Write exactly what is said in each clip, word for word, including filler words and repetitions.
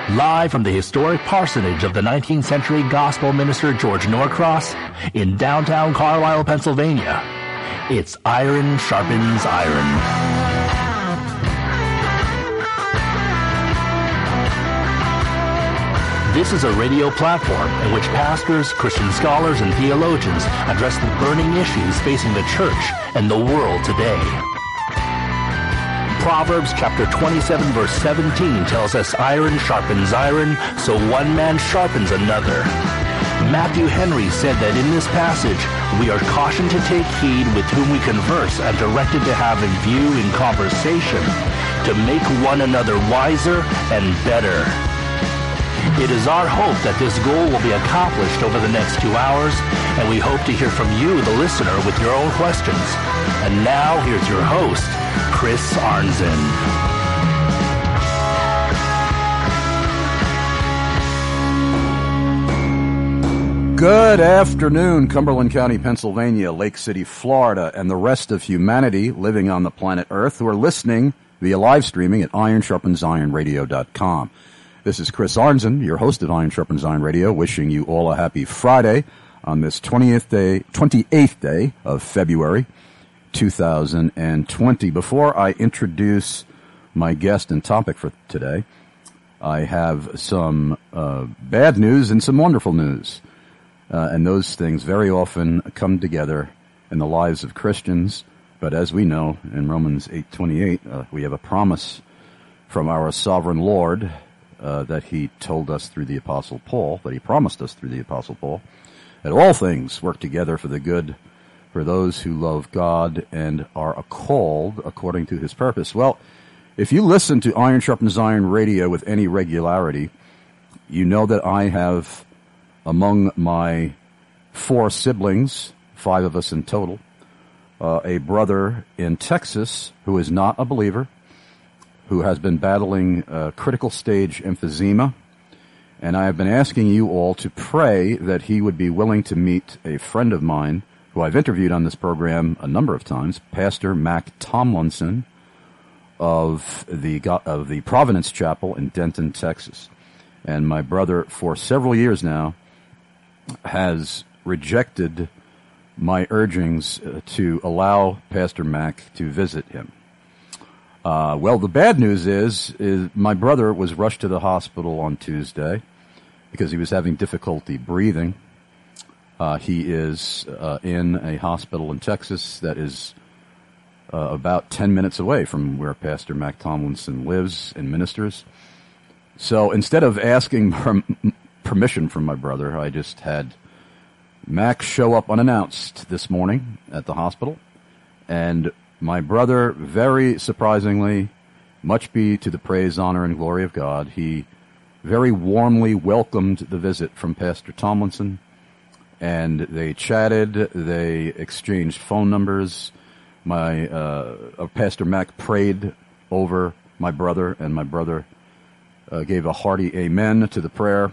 Live from the historic parsonage of the nineteenth century gospel minister George Norcross in downtown Carlisle, Pennsylvania, it's Iron Sharpens Iron. This is a radio platform in which pastors, Christian scholars, and theologians address the burning issues facing the church and the world today. Proverbs chapter twenty-seven verse seventeen tells us iron sharpens iron, so one man sharpens another. Matthew Henry said that in this passage, we are cautioned to take heed with whom we converse and directed to have in view in conversation to make one another wiser and better. It is our hope that this goal will be accomplished over the next two hours, and we hope to hear from you, the listener, with your own questions. And now, here's your host, Chris Arnzen. Good afternoon, Cumberland County, Pennsylvania, Lake City, Florida, and the rest of humanity living on the planet Earth who are listening via live streaming at iron sharpens iron radio dot com. This is Chris Arnzen, your host of Iron Sharpens Iron Radio, wishing you all a happy Friday on this twentieth day, twenty-eighth day of February two thousand twenty. Before I introduce my guest and topic for today, I have some uh, bad news and some wonderful news. Uh, and those things very often come together in the lives of Christians. But as we know, in Romans eight twenty-eight, uh, we have a promise from our sovereign Lord Uh, that he told us through the Apostle Paul, that he promised us through the Apostle Paul, that all things work together for the good for those who love God and are called according to his purpose. Well, if you listen to Iron Sharpens Iron Radio with any regularity, you know that I have, among my four siblings, five of us in total, uh, a brother in Texas who is not a believer, who has been battling uh, critical stage emphysema, and I have been asking you all to pray that he would be willing to meet a friend of mine who I've interviewed on this program a number of times, Pastor Mac Tomlinson of the of the Providence Chapel in Denton, Texas. And my brother, for several years now, has rejected my urgings uh, to allow Pastor Mac to visit him. Uh, well, the bad news is, is my brother was rushed to the hospital on Tuesday because he was having difficulty breathing. Uh, he is uh, in a hospital in Texas that is uh, about ten minutes away from where Pastor Mac Tomlinson lives and ministers. So instead of asking per- permission from my brother, I just had Mac show up unannounced this morning at the hospital, and my brother, very surprisingly, much be to the praise, honor, and glory of God, he very warmly welcomed the visit from Pastor Tomlinson, and they chatted, they exchanged phone numbers. My uh, uh, Pastor Mac prayed over my brother, and my brother uh, gave a hearty amen to the prayer,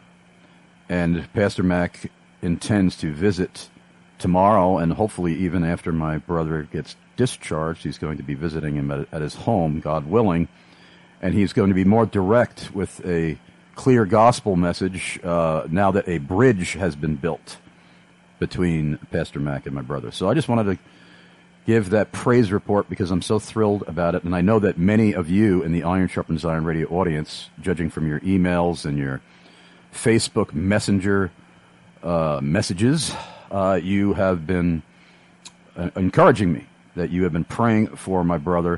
and Pastor Mac intends to visit tomorrow, and hopefully even after my brother gets discharged, he's going to be visiting him at, at his home, God willing, and he's going to be more direct with a clear gospel message uh, now that a bridge has been built between Pastor Mac and my brother. So I just wanted to give that praise report because I'm so thrilled about it, and I know that many of you in the Iron Sharpens Iron Radio audience, judging from your emails and your Facebook Messenger uh, messages, uh, you have been uh, encouraging me, that you have been praying for my brother,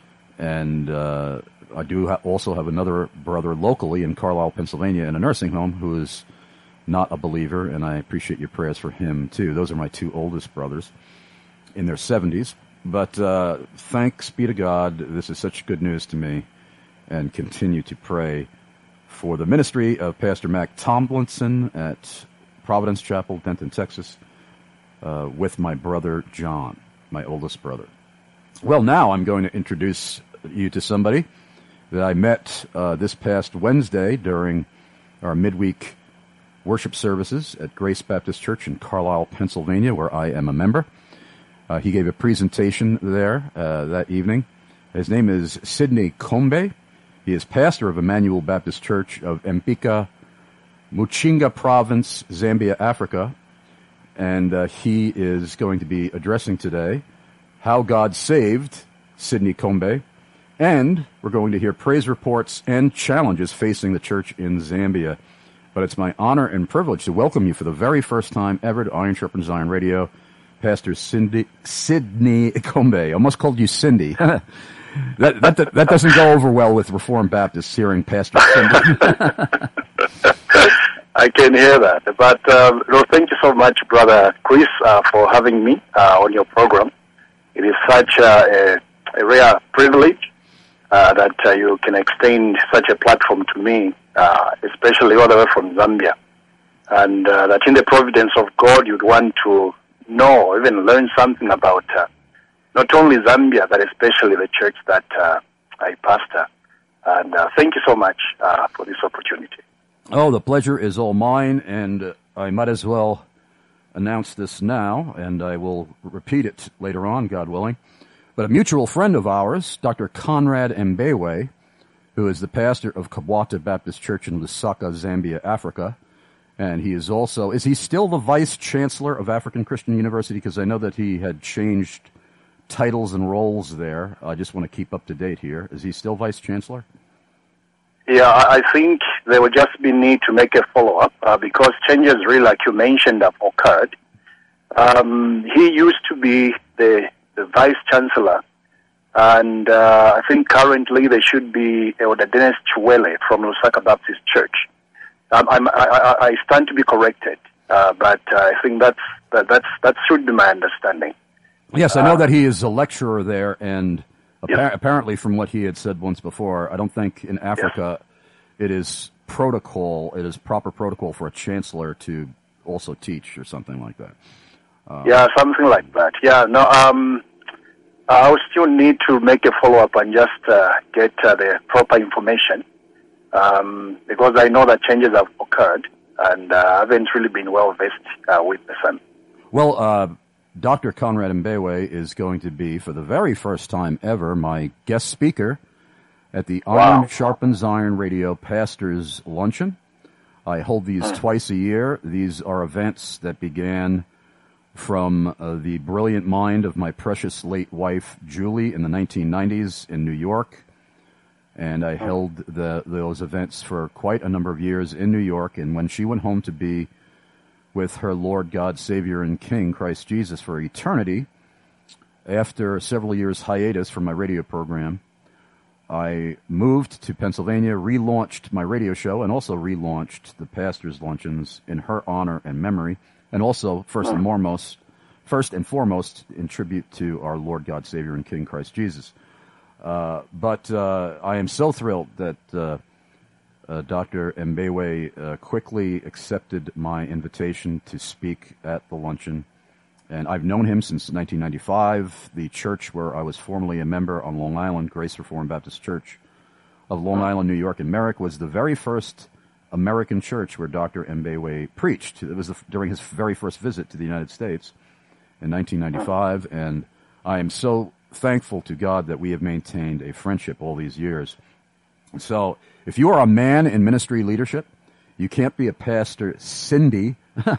and uh, I do ha- also have another brother locally in Carlisle, Pennsylvania, in a nursing home who is not a believer, and I appreciate your prayers for him, too. Those are my two oldest brothers in their seventies, but uh, thanks be to God, this is such good news to me, and continue to pray for the ministry of Pastor Mac Tomlinson at Providence Chapel, Denton, Texas, uh, with my brother John, my oldest brother. Well, now I'm going to introduce you to somebody that I met uh, this past Wednesday during our midweek worship services at Grace Baptist Church in Carlisle, Pennsylvania, where I am a member. Uh, he gave a presentation there uh, that evening. His name is Sidney Combe. He He is pastor of Emmanuel Baptist Church of Mpika, Muchinga Province, Zambia, Africa. And uh, he is going to be addressing today how God saved Sidney Kombe. And we're going to hear praise reports and challenges facing the church in Zambia. But it's my honor and privilege to welcome you for the very first time ever to Iron Sharpens Iron Radio, Pastor Cindy, Sidney Kombe. Almost called you Cindy. that, that, that, that doesn't go over well with Reformed Baptists hearing Pastor Cindy. I can hear that. But um, no, thank you so much, Brother Chris, uh, for having me uh, on your program. It is such a, a, a rare privilege uh, that uh, you can extend such a platform to me, uh, especially all the way from Zambia. And uh, that in the providence of God, you'd want to know, even learn something about uh, not only Zambia, but especially the church that uh, I pastor. And uh, thank you so much uh, for this opportunity. Oh, the pleasure is all mine, and uh, I might as well announce this now, and I will repeat it later on, God willing. But a mutual friend of ours, Doctor Conrad Mbewe, who is the pastor of Kabwata Baptist Church in Lusaka, Zambia, Africa, and he is also, is he still the Vice Chancellor of African Christian University? Because I know that he had changed titles and roles there. I just want to keep up to date here. Is he still Vice Chancellor? Yeah, I think there would just be need to make a follow-up uh, because changes, really, like you mentioned, have occurred. Um, he used to be the, the Vice Chancellor, and uh, I think currently there should be Elder Dennis Chiwele from Lusaka Baptist Church. Um, I'm, I, I, I stand to be corrected, uh, but uh, I think that's, that that's, that should be my understanding. Yes, I know uh, that he is a lecturer there, and Appa- yes. apparently from what he had said once before, I don't think in Africa yes. it is protocol, it is proper protocol for a chancellor to also teach or something like that. Uh, yeah, something like that. Yeah, no, um, I will still need to make a follow-up and just uh, get uh, the proper information um, because I know that changes have occurred and uh, I haven't really been well-versed uh, with the same. Well, uh, Doctor Conrad Mbewe is going to be, for the very first time ever, my guest speaker at the Iron Wow. Sharpens Iron Radio Pastors Luncheon. I hold these mm. twice a year. These are events that began from uh, the brilliant mind of my precious late wife, Julie, in the nineteen nineties in New York. And I mm. held the, those events for quite a number of years in New York. And when she went home to be with her Lord God, Savior, and King, Christ Jesus, for eternity, after several years hiatus from my radio program, I moved to Pennsylvania, relaunched my radio show, and also relaunched the Pastors' Luncheons in her honor and memory, and also, first and foremost, first and foremost, in tribute to our Lord God, Savior, and King, Christ Jesus. Uh, but uh, I am so thrilled that uh, Uh, Doctor Mbewe uh, quickly accepted my invitation to speak at the luncheon, and I've known him since nineteen ninety-five. The church where I was formerly a member on Long Island, Grace Reformed Baptist Church of Long Island, New York, in Merrick, was the very first American church where Doctor Mbewe preached. It was the, during his very first visit to the United States in nineteen ninety-five, and I am so thankful to God that we have maintained a friendship all these years. So, if you are a man in ministry leadership, you can't be a pastor, Cindy.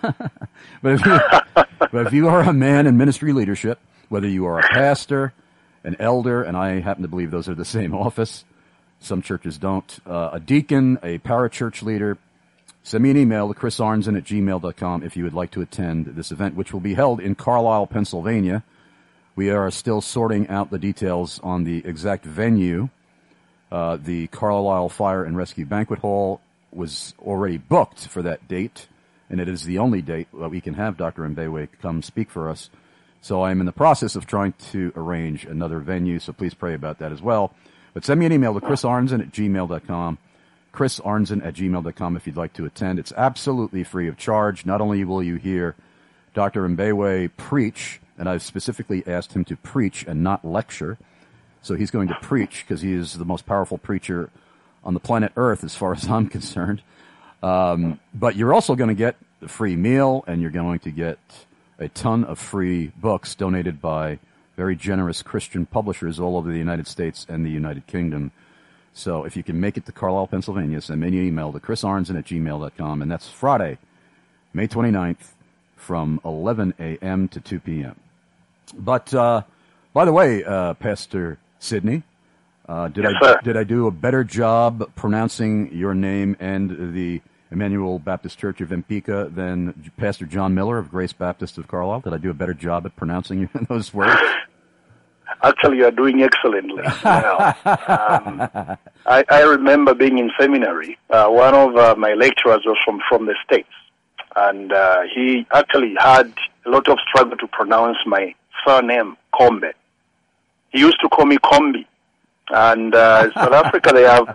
but, if you, but if you are a man in ministry leadership, whether you are a pastor, an elder, and I happen to believe those are the same office, some churches don't, uh, a deacon, a parachurch leader, send me an email to chris arnzen at gmail dot com if you would like to attend this event, which will be held in Carlisle, Pennsylvania. We are still sorting out the details on the exact venue. Uh, the Carlisle Fire and Rescue Banquet Hall was already booked for that date, and it is the only date that we can have Doctor Mbewe come speak for us. So I'm in the process of trying to arrange another venue, so please pray about that as well. But send me an email to chris arnzen at gmail dot com, chris arnzen at gmail dot com if you'd like to attend. It's absolutely free of charge. Not only will you hear Doctor Mbewe preach, and I've specifically asked him to preach and not lecture, so he's going to preach because he is the most powerful preacher on the planet Earth as far as I'm concerned. Um, but you're also going to get a free meal, and you're going to get a ton of free books donated by very generous Christian publishers all over the United States and the United Kingdom. So if you can make it to Carlisle, Pennsylvania, send me an email to chris arnzen at gmail dot com, and that's Friday, May twenty-ninth, from eleven a.m. to two p.m. But, uh, by the way, uh, Pastor Sidney, uh, did yes, I sir. did I do a better job pronouncing your name and the Emmanuel Baptist Church of Empika than Pastor John Miller of Grace Baptist of Carlisle? Did I do a better job at pronouncing those words? Actually, you are doing excellently. Wow. um, I, I remember being in seminary. Uh, one of uh, my lecturers was from, from the States, and uh, he actually had a lot of struggle to pronounce my surname, Kombe. He used to call me Kombi. And uh, in South Africa, they have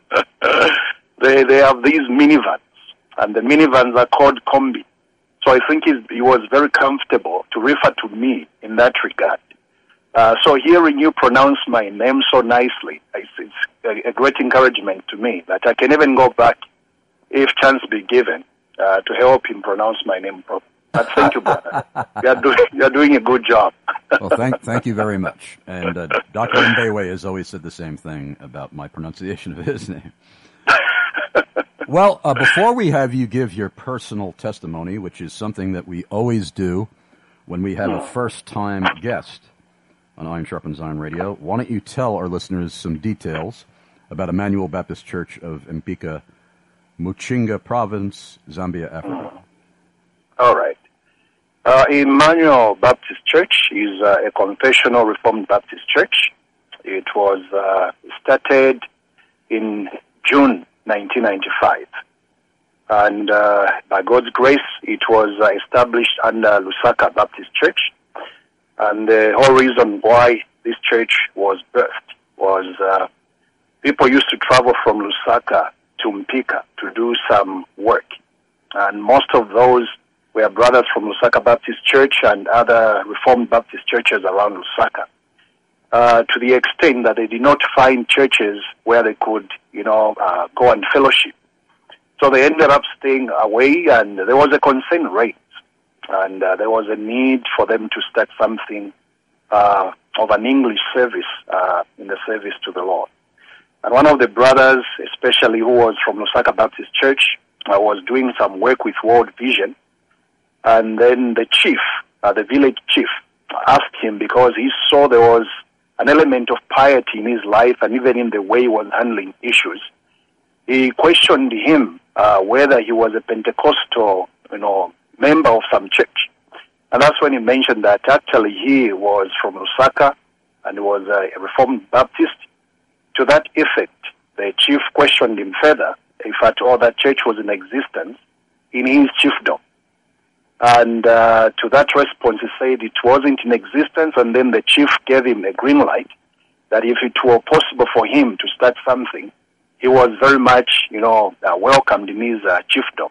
they they have these minivans, and the minivans are called Kombi. So I think he's, he was very comfortable to refer to me in that regard. Uh, so hearing you pronounce my name so nicely, it's, it's a, a great encouragement to me that I can even go back, if chance be given, uh, to help him pronounce my name properly. But thank you, brother. You're doing, you're doing a good job. Well, thank thank you very much. And uh, Doctor Mbewe has always said the same thing about my pronunciation of his name. Well, uh, before we have you give your personal testimony, which is something that we always do when we have a first-time guest on Iron Sharpens Iron Radio, why don't you tell our listeners some details about Emmanuel Baptist Church of Empika, Muchinga Province, Zambia, Africa. All right. Uh, Emmanuel Baptist Church is uh, a confessional Reformed Baptist church. It was uh, started in June nineteen ninety-five. And uh, by God's grace, it was uh, established under Lusaka Baptist Church. And the whole reason why this church was birthed was uh, people used to travel from Lusaka to Mpika to do some work. And most of those were brothers from Lusaka Baptist Church and other Reformed Baptist churches around Lusaka. Uh, to the extent that they did not find churches where they could, you know, uh, go and fellowship. So they ended up staying away, and there was a concern raised. And uh, there was a need for them to start something uh, of an English service uh, in the service to the Lord. And one of the brothers, especially who was from Lusaka Baptist Church, uh, was doing some work with World Vision. And then the chief, uh, the village chief, asked him, because he saw there was an element of piety in his life and even in the way he was handling issues. He questioned him uh, whether he was a Pentecostal, you know, member of some church. And that's when he mentioned that actually he was from Lusaka and he was a Reformed Baptist. To that effect, the chief questioned him further if at all that church was in existence in his chiefdom. And uh, to that response, he said it wasn't in existence, and then the chief gave him a green light that if it were possible for him to start something, he was very much, you know, uh, welcomed in his uh, chiefdom.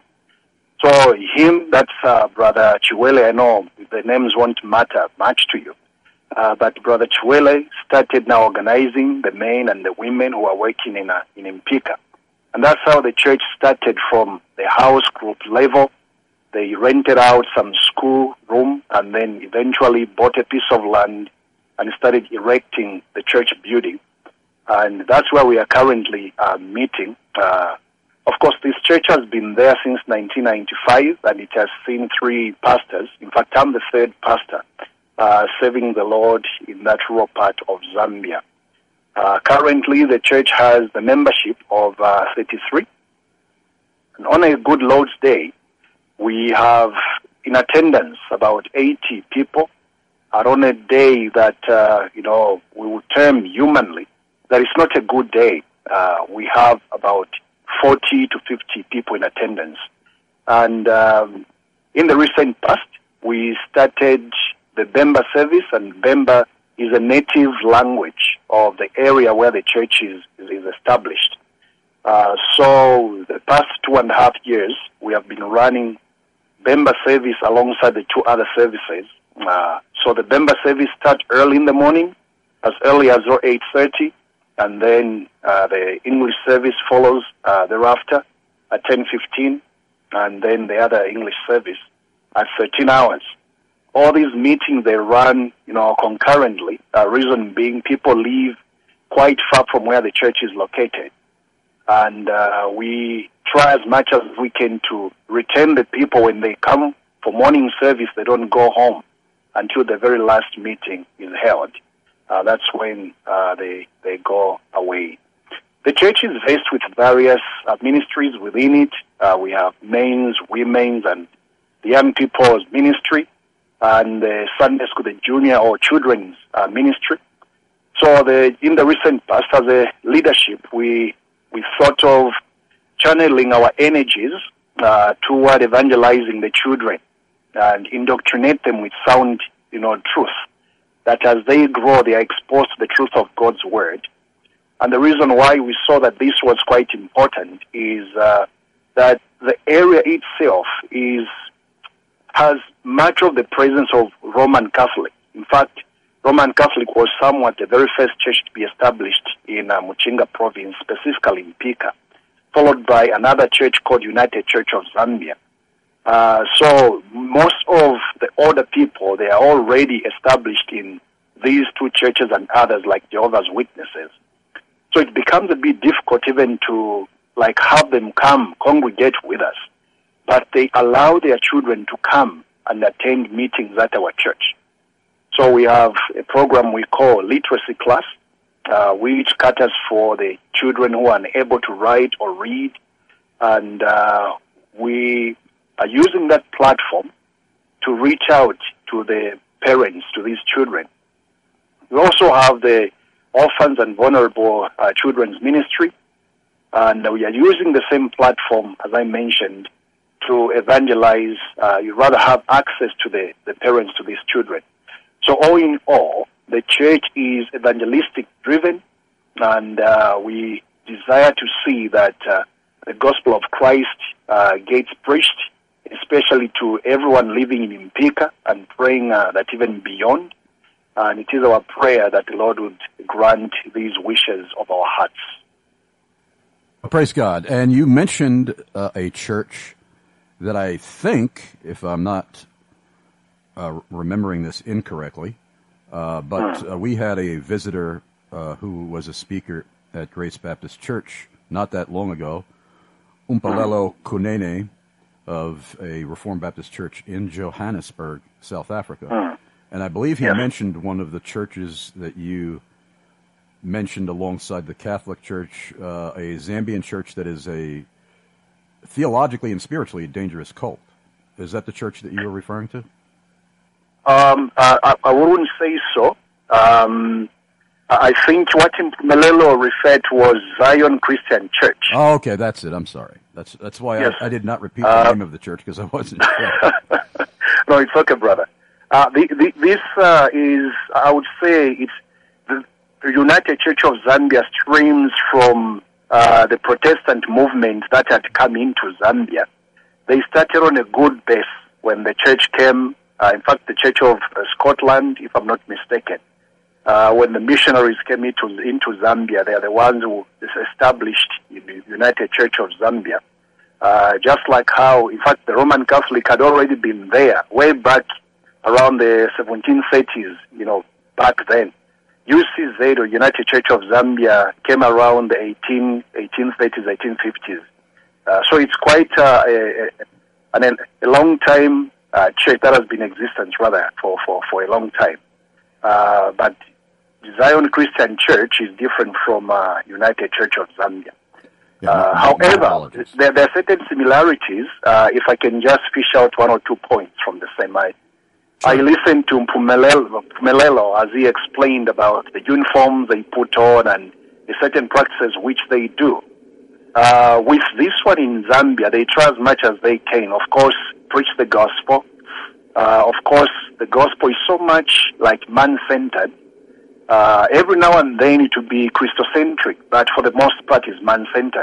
So him, that's uh, Brother Chiwele. I know the names won't matter much to you, uh, but Brother Chiwele started now organizing the men and the women who are working in uh, in Mpika. And that's how the church started, from the house group level. They rented out some school room and then eventually bought a piece of land and started erecting the church building. And that's where we are currently uh, meeting. Uh, of course, this church has been there since nineteen ninety-five, and it has seen three pastors. In fact, I'm the third pastor uh, serving the Lord in that rural part of Zambia. Uh, currently, the church has the membership of uh, thirty-three. And on a good Lord's Day, we have in attendance about eighty people. And on a day that, uh, you know, we would term humanly, that is not a good day. Uh, we have about forty to fifty people in attendance. And um, in the recent past, we started the Bemba service, and Bemba is a native language of the area where the church is, is established. Uh, so the past two and a half years, we have been running Bemba service alongside the two other services. Uh, so the Bemba service starts early in the morning, as early as eight thirty, and then uh, the English service follows uh, thereafter at ten fifteen, and then the other English service at thirteen hours. All these meetings, they run, you know, concurrently, uh, reason being people leave quite far from where the church is located. And uh, we try as much as we can to retain the people when they come for morning service. They don't go home until the very last meeting is held. Uh, that's when uh, they they go away. The church is faced with various uh, ministries within it. Uh, we have men's, women's, and the young people's ministry, and the Sunday school, the junior or children's uh, ministry. So the, in the recent past, as a leadership, we we thought of channeling our energies uh, toward evangelizing the children and indoctrinate them with sound, you know, truth. That as they grow, they are exposed to the truth of God's word. And the reason why we saw that this was quite important is uh, that the area itself is has much of the presence of Roman Catholic. In fact, Roman Catholic was somewhat the very first church to be established in uh, Muchinga province, specifically in Pika, followed by another church called United Church of Zambia. Uh, so most of the older people, they are already established in these two churches and others like Jehovah's Witnesses. So it becomes a bit difficult even to like have them come congregate with us. But they allow their children to come and attend meetings at our church. So we have a program we call Literacy Class, uh, which caters for the children who are unable to write or read. And uh, we are using that platform to reach out to the parents, to these children. We also have the Orphans and Vulnerable uh, Children's Ministry, and we are using the same platform, as I mentioned, to evangelize. Uh, you rather have access to the, the parents to these children. So all in all, the church is evangelistic driven, and uh, we desire to see that uh, the gospel of Christ uh, gets preached, especially to everyone living in Mpika, and praying uh, that even beyond. And it is our prayer that the Lord would grant these wishes of our hearts. Praise God. And you mentioned uh, a church that I think, if I'm not uh, remembering this incorrectly, uh, but uh, we had a visitor uh, who was a speaker at Grace Baptist Church not that long ago, Umpalelo Kunene of a Reformed Baptist Church in Johannesburg, South Africa. And I believe he yes. mentioned one of the churches that you mentioned alongside the Catholic Church, uh, a Zambian church that is a theologically and spiritually dangerous cult. Is that the church that you were referring to? Um, uh, I, I wouldn't say so. Um, I think what Melelo referred to was Zion Christian Church. Oh, okay, that's it. I'm sorry. That's that's why yes. I, I did not repeat the uh, name of the church, because I wasn't sure. No, it's okay, brother. Uh, the, the, this uh, is, I would say, it's the United Church of Zambia streams from uh, the Protestant movement that had come into Zambia. They started on a good base when the church came, uh, in fact, the Church of uh, Scotland, if I'm not mistaken. Uh, when the missionaries came into, into Zambia, they are the ones who established the United Church of Zambia. Uh, just like how, in fact, the Roman Catholic had already been there way back around the seventeen thirties, you know, back then. U C Z, or United Church of Zambia, came around the eighteen, eighteen thirties, eighteen fifties. Uh, so it's quite uh, a, a, a long time uh, church that has been in existence, rather, for, for, for a long time. Uh, but Zion Christian Church is different from uh, United Church of Zambia. Yeah, uh, however, there, there are certain similarities. Uh, if I can just fish out one or two points from the same, I, I listened to Mpumelelo, Mpumelelo as he explained about the uniforms they put on and the certain practices which they do. Uh, with this one in Zambia, they try as much as they can, of course, preach the gospel. Uh, of course, the gospel is so much like man-centered. Uh, every now and then it will be Christocentric, but for the most part is man-centered.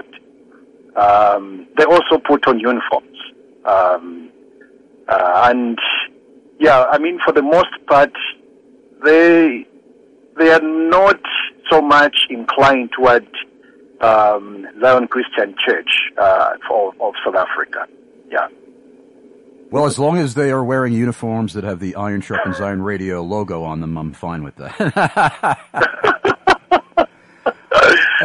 Um, they also put on uniforms. Um, uh, and, yeah, I mean, for the most part, they they are not so much inclined toward um, Zion Christian Church uh, of, of South Africa. Yeah. Well, as long as they are wearing uniforms that have the Iron Sharpens Iron Radio logo on them, I'm fine with that.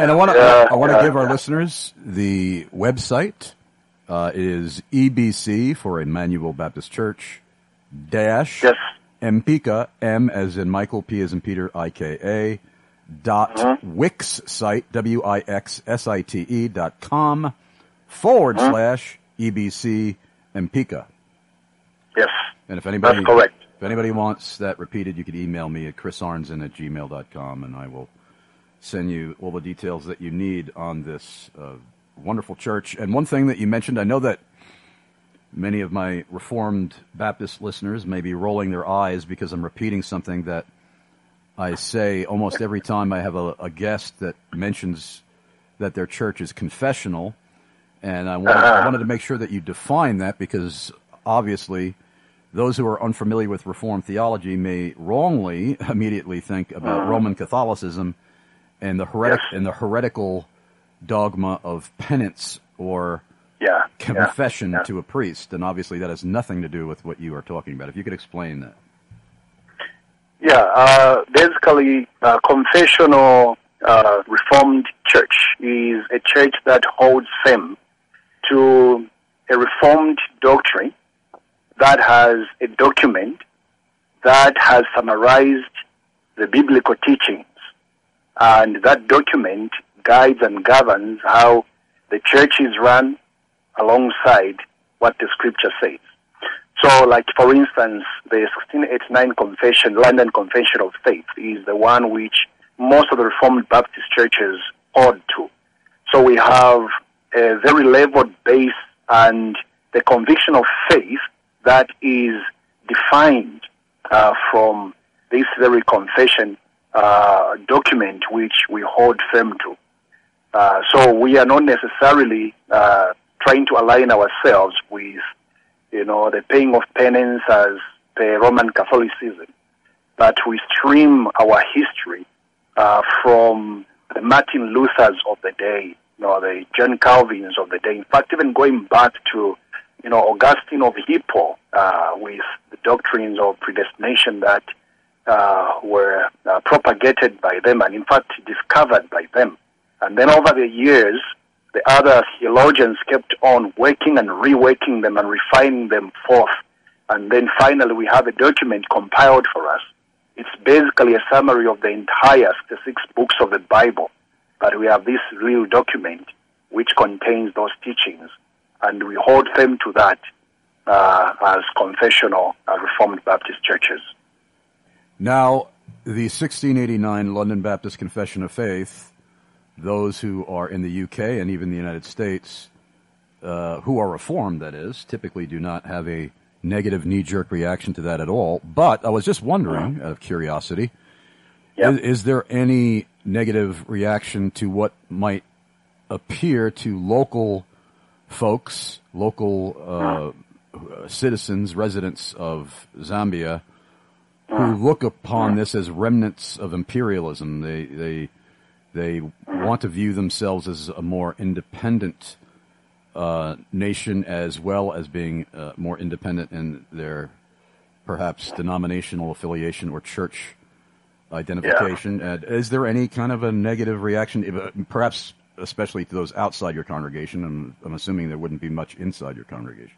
And I want to yeah, I want to yeah, give our yeah. listeners the website uh, is E B C for Emmanuel Baptist Church dash Yes. Mpika, M as in Michael, P as in Peter, I K A dot Mm-hmm. Wix site, W I X S I T E dot com forward Mm-hmm. slash E B C Mpika. Yes. And if anybody That's correct. if anybody wants that repeated, you can email me at chrisarnson at gmail dot com, and I will send you all the details that you need on this uh, wonderful church. And one thing that you mentioned, I know that many of my Reformed Baptist listeners may be rolling their eyes because I'm repeating something that I say almost every time I have a, a guest that mentions that their church is confessional. And I wanted, I wanted to make sure that you define that, because obviously those who are unfamiliar with Reformed theology may wrongly immediately think about Roman Catholicism and the heretic Yes. and the heretical dogma of penance or Yeah. confession yeah, yeah. to a priest. And obviously that has nothing to do with what you are talking about. If you could explain that. Yeah, uh, basically, uh, confessional uh, Reformed Church is a church that holds firm to a Reformed doctrine that has a document that has summarized the biblical teachings, and that document guides and governs how the church is run alongside what the Scripture says. So, like, for instance, the sixteen eighty-nine Confession, London Confession of Faith, is the one which most of the Reformed Baptist churches hold to. So we have a very leveled base and the conviction of faith that is defined uh, from this very confession uh, document which we hold firm to. Uh, so we are not necessarily uh, trying to align ourselves with, you know, the paying of penance as per Roman Catholicism, but we stream our history uh, from the Martin Luthers of the day, you know, the John Calvins of the day. In fact, even going back to, you know, Augustine of Hippo uh, with the doctrines of predestination that uh, were uh, propagated by them and, in fact, discovered by them. And then over the years, the other theologians kept on working and reworking them and refining them forth. And then finally we have a document compiled for us. It's basically a summary of the entire six books of the Bible. But we have this real document which contains those teachings. And we hold firm to that uh, as confessional uh, Reformed Baptist churches. Now, the sixteen eighty-nine London Baptist Confession of Faith, those who are in the U K and even the United States, uh, who are Reformed, that is, typically do not have a negative knee-jerk reaction to that at all. But I was just wondering, out of curiosity, Yep. is, is there any negative reaction to what might appear to local folks, local uh, citizens, residents of Zambia, who look upon this as remnants of imperialism? They they they want to view themselves as a more independent uh, nation, as well as being uh, more independent in their perhaps denominational affiliation or church identification. Yeah. Uh, is there any kind of a negative reaction, perhaps especially to those outside your congregation? I'm, I'm assuming there wouldn't be much inside your congregation.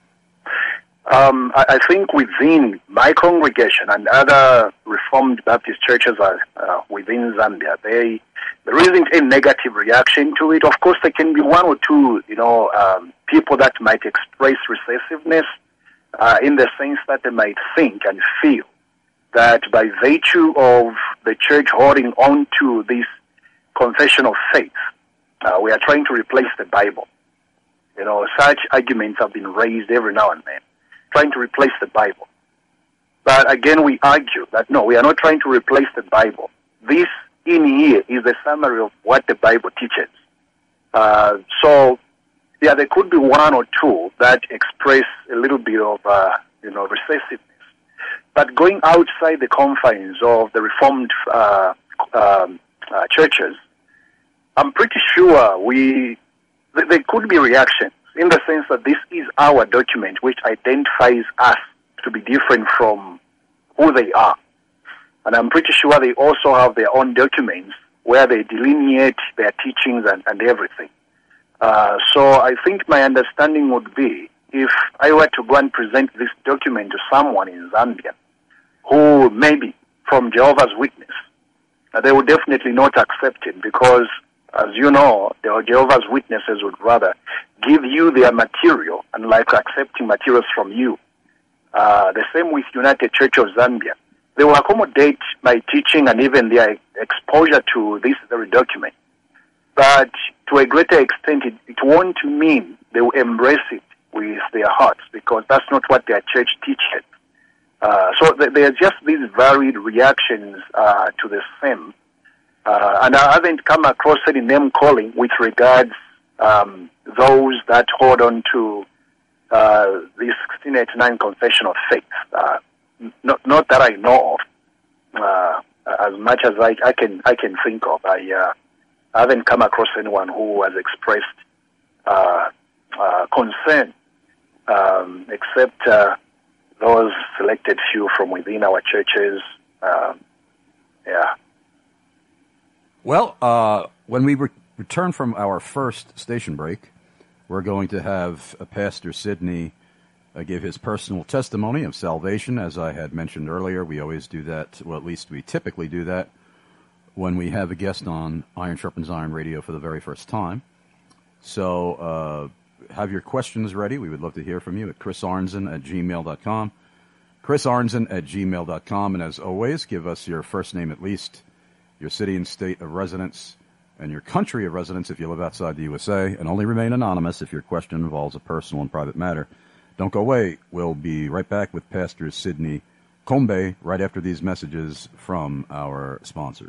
Um, I, I think within my congregation and other Reformed Baptist churches are, uh, within Zambia, they, there isn't a negative reaction to it. Of course, there can be one or two, you know, um, people that might express recessiveness uh, in the sense that they might think and feel that by virtue of the church holding on to this confession of faith, uh, we are trying to replace the Bible. You know, such arguments have been raised every now and then, trying to replace the Bible. But again, we argue that no, we are not trying to replace the Bible. This in here is a summary of what the Bible teaches. Uh, so, yeah, there could be one or two that express a little bit of, uh, you know, recessiveness. But going outside the confines of the Reformed uh, um, uh, churches, I'm pretty sure we th- there could be reactions in the sense that this is our document which identifies us to be different from who they are. And I'm pretty sure they also have their own documents where they delineate their teachings and, and everything. Uh, so I think my understanding would be, if I were to go and present this document to someone in Zambia who maybe from Jehovah's Witness, uh, they would definitely not accept it, because, as you know, the Jehovah's Witnesses would rather give you their material and like accepting materials from you. Uh, the same with United Church of Zambia. They will accommodate my teaching and even their exposure to this very document. But to a greater extent, it, it won't mean they will embrace it with their hearts, because that's not what their church teaches. Uh, so th- there are just these varied reactions uh, to the same. Uh, and I haven't come across any name calling with regards um, those that hold on to uh, the sixteen eighty-nine Confession of Faith. Uh, not, not that I know of, uh, as much as I, I can I can think of. I, uh, I haven't come across anyone who has expressed uh, uh, concern, um, except uh, those selected few from within our churches. Uh, yeah. Well, uh, when we re- return from our first station break, we're going to have uh, Pastor Sidney uh, give his personal testimony of salvation. As I had mentioned earlier, we always do that, well, at least we typically do that, when we have a guest on Iron Sharpens Iron Radio for the very first time. So uh, have your questions ready. We would love to hear from you at chris arnzen at gmail dot com. chris arnzen at gmail dot com. And as always, give us your first name at least, your city and state of residence, and your country of residence if you live outside the U S A, and only remain anonymous if your question involves a personal and private matter. Don't go away. We'll be right back with Pastor Sidney Kombe right after these messages from our sponsors.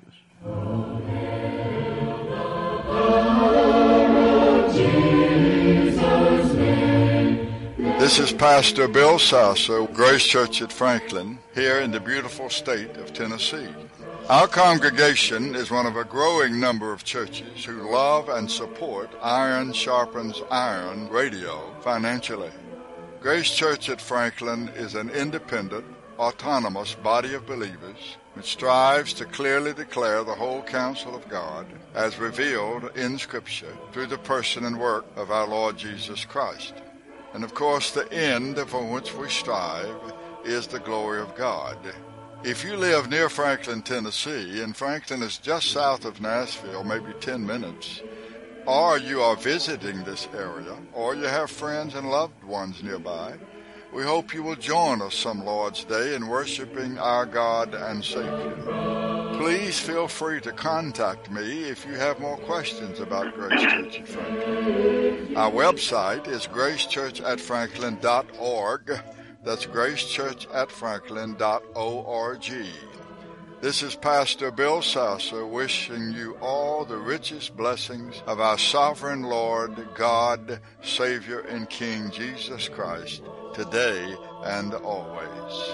This is Pastor Bill Sasser, Grace Church at Franklin, here in the beautiful state of Tennessee. Our congregation is one of a growing number of churches who love and support Iron Sharpens Iron Radio financially. Grace Church at Franklin is an independent, autonomous body of believers which strives to clearly declare the whole counsel of God as revealed in Scripture through the person and work of our Lord Jesus Christ. And of course, the end for which we strive is the glory of God. If you live near Franklin, Tennessee, and Franklin is just south of Nashville, maybe ten minutes, or you are visiting this area, or you have friends and loved ones nearby, we hope you will join us some Lord's Day in worshiping our God and Savior. Please feel free to contact me if you have more questions about Grace Church at Franklin. Our website is grace church at franklin dot org. That's grace church at franklin dot org. This is Pastor Bill Sasser wishing you all the richest blessings of our sovereign Lord, God, Savior, and King Jesus Christ, today and always.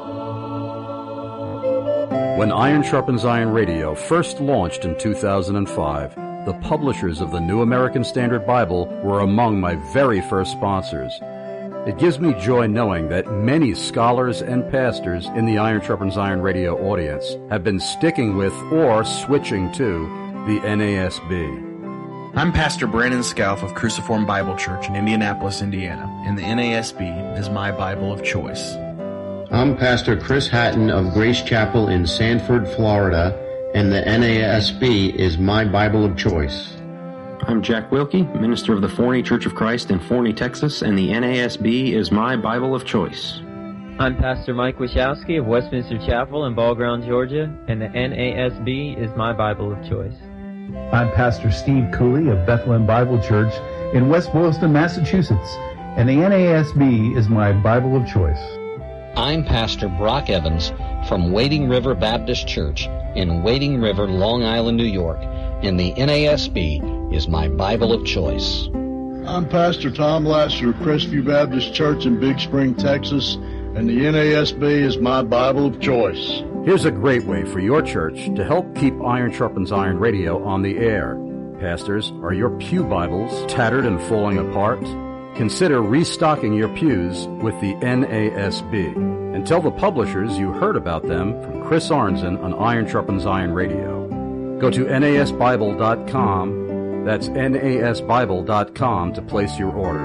When Iron Sharpens Iron Radio first launched in two thousand five, the publishers of the New American Standard Bible were among my very first sponsors. It gives me joy knowing that many scholars and pastors in the Iron Sharpens Iron Radio audience have been sticking with or switching to the N A S B. I'm Pastor Brandon Scalf of Cruciform Bible Church in Indianapolis, Indiana, and the N A S B is my Bible of choice. I'm Pastor Chris Hatton of Grace Chapel in Sanford, Florida, and the N A S B is my Bible of choice. I'm Jack Wilkie, minister of the Forney Church of Christ in Forney, Texas, and the N A S B is my Bible of choice. I'm Pastor Mike Wachowski of Westminster Chapel in Ball Ground, Georgia, and the N A S B is my Bible of choice. I'm Pastor Steve Cooley of Bethlehem Bible Church in West Boylston, Massachusetts, and the N A S B is my Bible of choice. I'm Pastor Brock Evans from Wading River Baptist Church in Wading River, Long Island, New York, and the N A S B is my Bible of choice. I'm Pastor Tom Lasser of Crestview Baptist Church in Big Spring, Texas, and the N A S B is my Bible of choice. Here's a great way for your church to help keep Iron Sharpens Iron Radio on the air. Pastors, are your pew Bibles tattered and falling apart? Consider restocking your pews with the N A S B. And tell the publishers you heard about them from Chris Arnzen on Iron Sharpens Iron Radio. Go to N A S Bible dot com. That's N A S Bible dot com to place your order.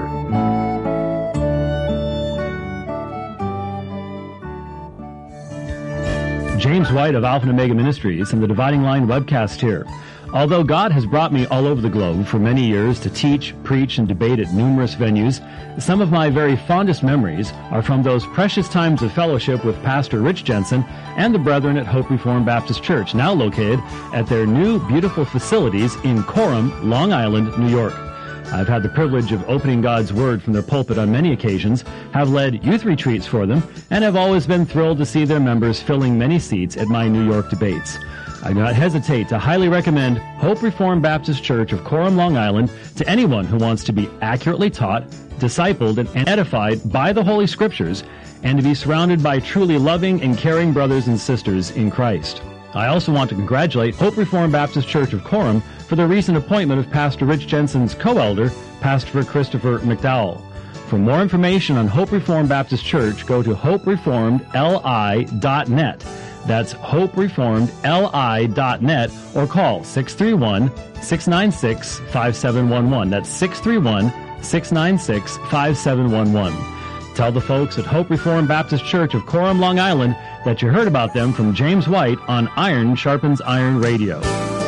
James White of Alpha and Omega Ministries and the Dividing Line webcast here. Although God has brought me all over the globe for many years to teach, preach, and debate at numerous venues, some of my very fondest memories are from those precious times of fellowship with Pastor Rich Jensen and the brethren at Hope Reformed Baptist Church, now located at their new beautiful facilities in Coram, Long Island, New York. I've had the privilege of opening God's Word from their pulpit on many occasions, have led youth retreats for them, and have always been thrilled to see their members filling many seats at my New York debates. I do not hesitate to highly recommend Hope Reformed Baptist Church of Coram, Long Island to anyone who wants to be accurately taught, discipled, and edified by the Holy Scriptures, and to be surrounded by truly loving and caring brothers and sisters in Christ. I also want to congratulate Hope Reformed Baptist Church of Coram for the recent appointment of Pastor Rich Jensen's co-elder, Pastor Christopher McDowell. For more information on Hope Reformed Baptist Church, go to hope reformed l i dot net. That's hope reformed l i dot net, or call six three one, six nine six, five seven one one. That's six three one, six nine six, five seven one one. Tell the folks at Hope Reformed Baptist Church of Coram, Long Island, that you heard about them from James White on Iron Sharpens Iron Radio.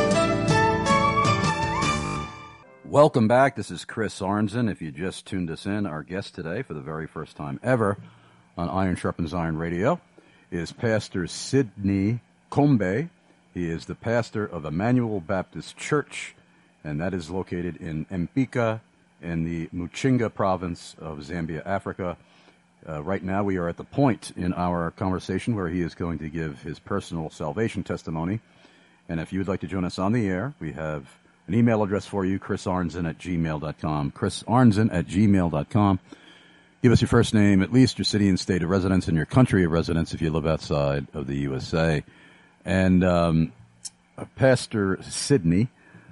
Welcome back. This is Chris Arnzen. If you just tuned us in, our guest today for the very first time ever on Iron Sharpens Iron Radio is Pastor Sidney Kombe. He is the pastor of Emmanuel Baptist Church, and that is located in Mpika in the Muchinga province of Zambia, Africa. Uh, right now we are at the point in our conversation where he is going to give his personal salvation testimony. And if you would like to join us on the air, we have an email address for you, chris arnzen at gmail dot com. chris arnzen at gmail dot com. Give us your first name, at least your city and state of residence, and your country of residence if you live outside of the U S A. And um, Pastor Sidney,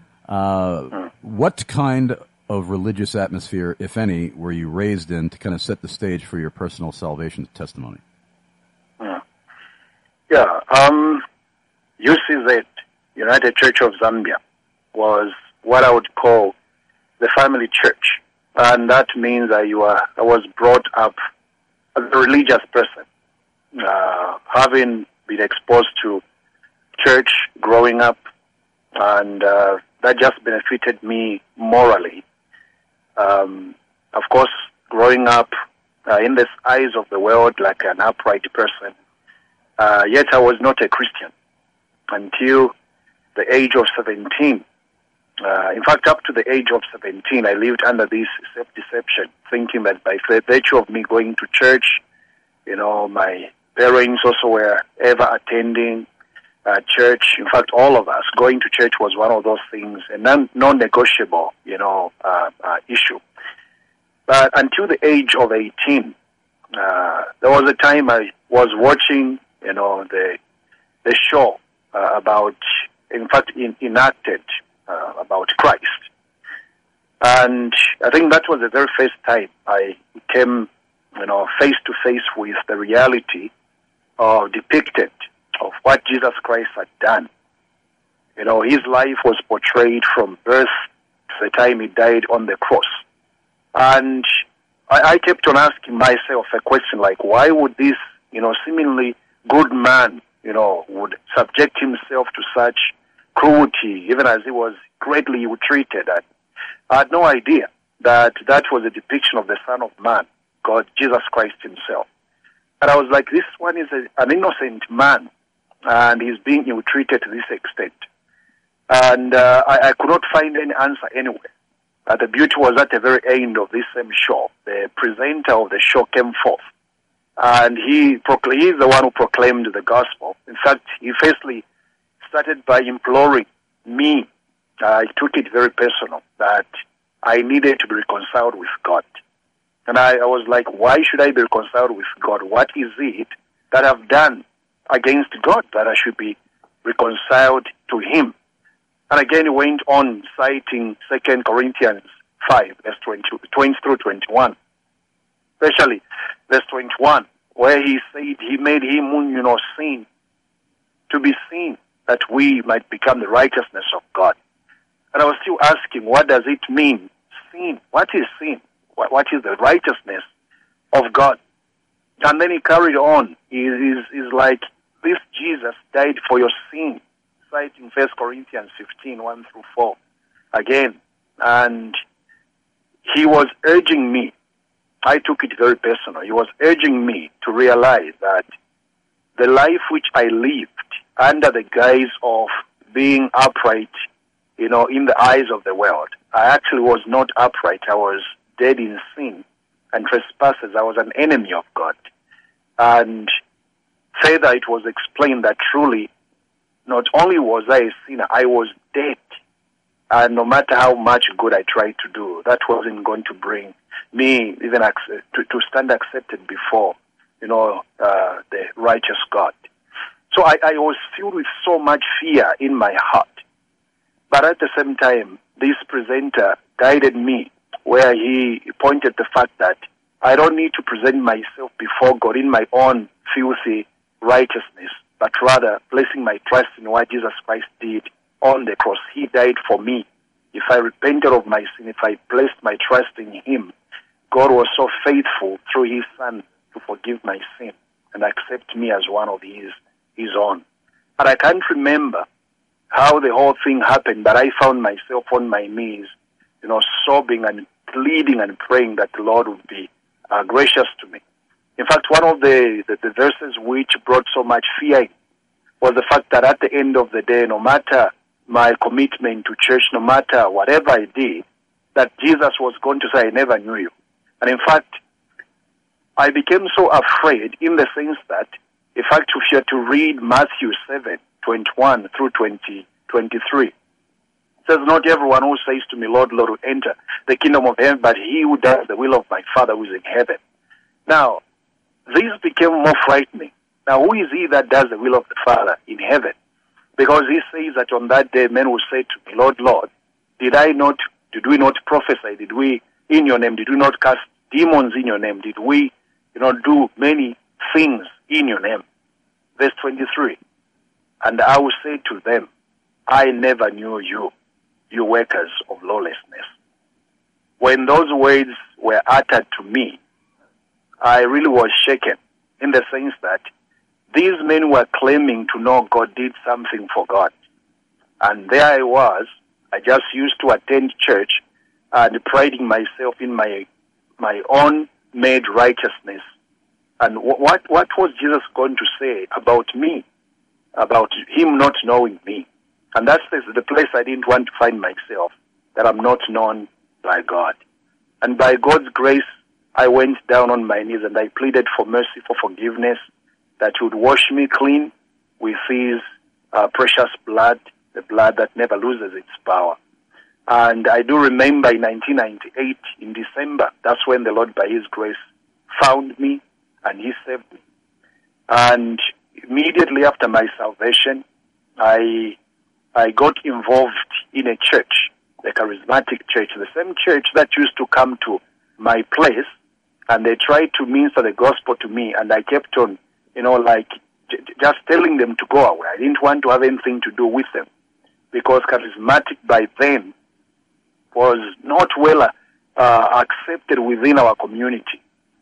uh, what kind of religious atmosphere, if any, were you raised in to kind of set the stage for your personal salvation testimony? Yeah, yeah um, U C Z, United Church of Zambia, was what I would call the family church. And that means that you are, I was brought up as a religious person, uh, having been exposed to church growing up, and uh, that just benefited me morally. Um, of course, growing up uh, in the eyes of the world like an upright person, uh, yet I was not a Christian until the age of seventeen. Uh, in fact, up to the age of seventeen, I lived under this self-deception, thinking that by virtue of me going to church, you know, my parents also were ever attending uh, church. In fact, all of us going to church was one of those things, a non- non-negotiable, you know, uh, uh, issue. But until the age of eighteen, uh, there was a time I was watching, you know, the the show uh, about, in fact, in, enacted. Uh, about Christ. And I think that was the very first time I came, you know, face to face with the reality or depicted of what Jesus Christ had done. You know, his life was portrayed from birth to the time he died on the cross. And I, I kept on asking myself a question like, why would this, you know, seemingly good man, you know, would subject himself to such cruelty, even as he was greatly treated? And I had no idea that that was a depiction of the Son of Man, God, Jesus Christ himself. And I was like, this one is a, an innocent man, and he's being ill-treated to this extent. And uh, I, I could not find any answer anywhere. Uh, the beauty was at the very end of this same show. The presenter of the show came forth, and he procl- he's the one who proclaimed the gospel. In fact, he firstly started by imploring me. Uh, I took it very personal that I needed to be reconciled with God. And I, I was like, why should I be reconciled with God? What is it that I've done against God that I should be reconciled to him? And again, he went on citing Second Corinthians five, verse twenty, twenty through twenty-one. Especially verse twenty-one, where he said he made him, you know, sin, to be seen, that we might become the righteousness of God. And I was still asking, what does it mean? Sin. What is sin? What, what is the righteousness of God? And then he carried on. He is is like, this Jesus died for your sin, citing First Corinthians fifteen, one through four again. And he was urging me, I took it very personal, he was urging me to realize that the life which I lived under the guise of being upright, you know, in the eyes of the world, I actually was not upright. I was dead in sin and trespasses. I was an enemy of God. And further, it was explained that truly, not only was I a sinner, I was dead. And no matter how much good I tried to do, that wasn't going to bring me even ac- to, to stand accepted before, you know, uh, the righteous God. So I, I was filled with so much fear in my heart. But at the same time, this presenter guided me where he pointed the fact that I don't need to present myself before God in my own filthy righteousness, but rather placing my trust in what Jesus Christ did on the cross. He died for me. If I repented of my sin, if I placed my trust in him, God was so faithful through his Son to forgive my sin and accept me as one of his, his own. But I can't remember how the whole thing happened, but I found myself on my knees, you know, sobbing and pleading and praying that the Lord would be uh, gracious to me. In fact, one of the, the, the verses which brought so much fear was the fact that at the end of the day, no matter my commitment to church, no matter whatever I did, that Jesus was going to say, I never knew you. And in fact, I became so afraid in the sense that, in fact, if you had to read Matthew seven, twenty-one through twenty, twenty-three, it says, not everyone who says to me, Lord, Lord, will enter the kingdom of heaven, but he who does the will of my Father who is in heaven. Now, this became more frightening. Now, who is he that does the will of the Father in heaven? Because he says that on that day men will say to me, Lord, Lord, did I not, did we not prophesy? Did we, in your name, did we not cast demons in your name? Did we, you know, do many things in your name? Verse twenty-three, and I will say to them, I never knew you, you workers of lawlessness. When those words were uttered to me, I really was shaken in the sense that these men were claiming to know God did something for God. And there I was, I just used to attend church and priding myself in my my own made righteousness. And what what was Jesus going to say about me, about him not knowing me? And that's the, the place I didn't want to find myself, that I'm not known by God. And by God's grace, I went down on my knees and I pleaded for mercy, for forgiveness, that he would wash me clean with his uh, precious blood, the blood that never loses its power. And I do remember in nineteen ninety-eight, in December, that's when the Lord, by his grace, found me and he saved me. And immediately after my salvation, I I got involved in a church, the charismatic church, the same church that used to come to my place, and they tried to minister the gospel to me, and I kept on, you know, like j- just telling them to go away. I didn't want to have anything to do with them, because charismatic by then was not well uh, accepted within our community.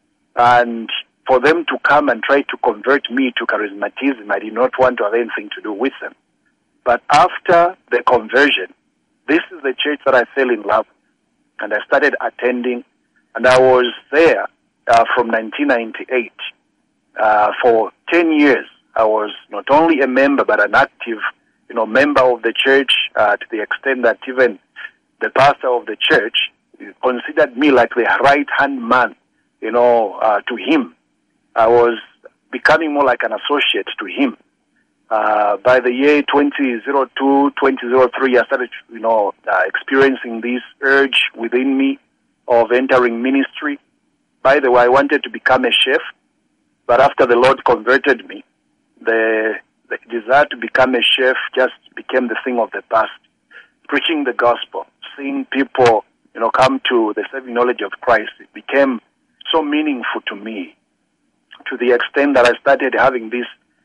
And for them to come and try to convert me to charismatism, I did not want to have anything to do with them. But after the conversion, this is the church that I fell in love with, and I started attending, and I was there uh, from nineteen ninety-eight. Uh, for ten years, I was not only a member, but an active, you know, member of the church, uh, to the extent that even the pastor of the church considered me like the right-hand man, you know, uh, to him. I was becoming more like an associate to him. Uh, by the year twenty oh two, twenty oh three, I started, you know, uh, experiencing this urge within me of entering ministry. By the way, I wanted to become a chef, but after the Lord converted me, the, the desire to become a chef just became the thing of the past. Preaching the gospel, seeing people, you know, come to the saving knowledge of Christ, it became so meaningful to me, to the extent that I started having this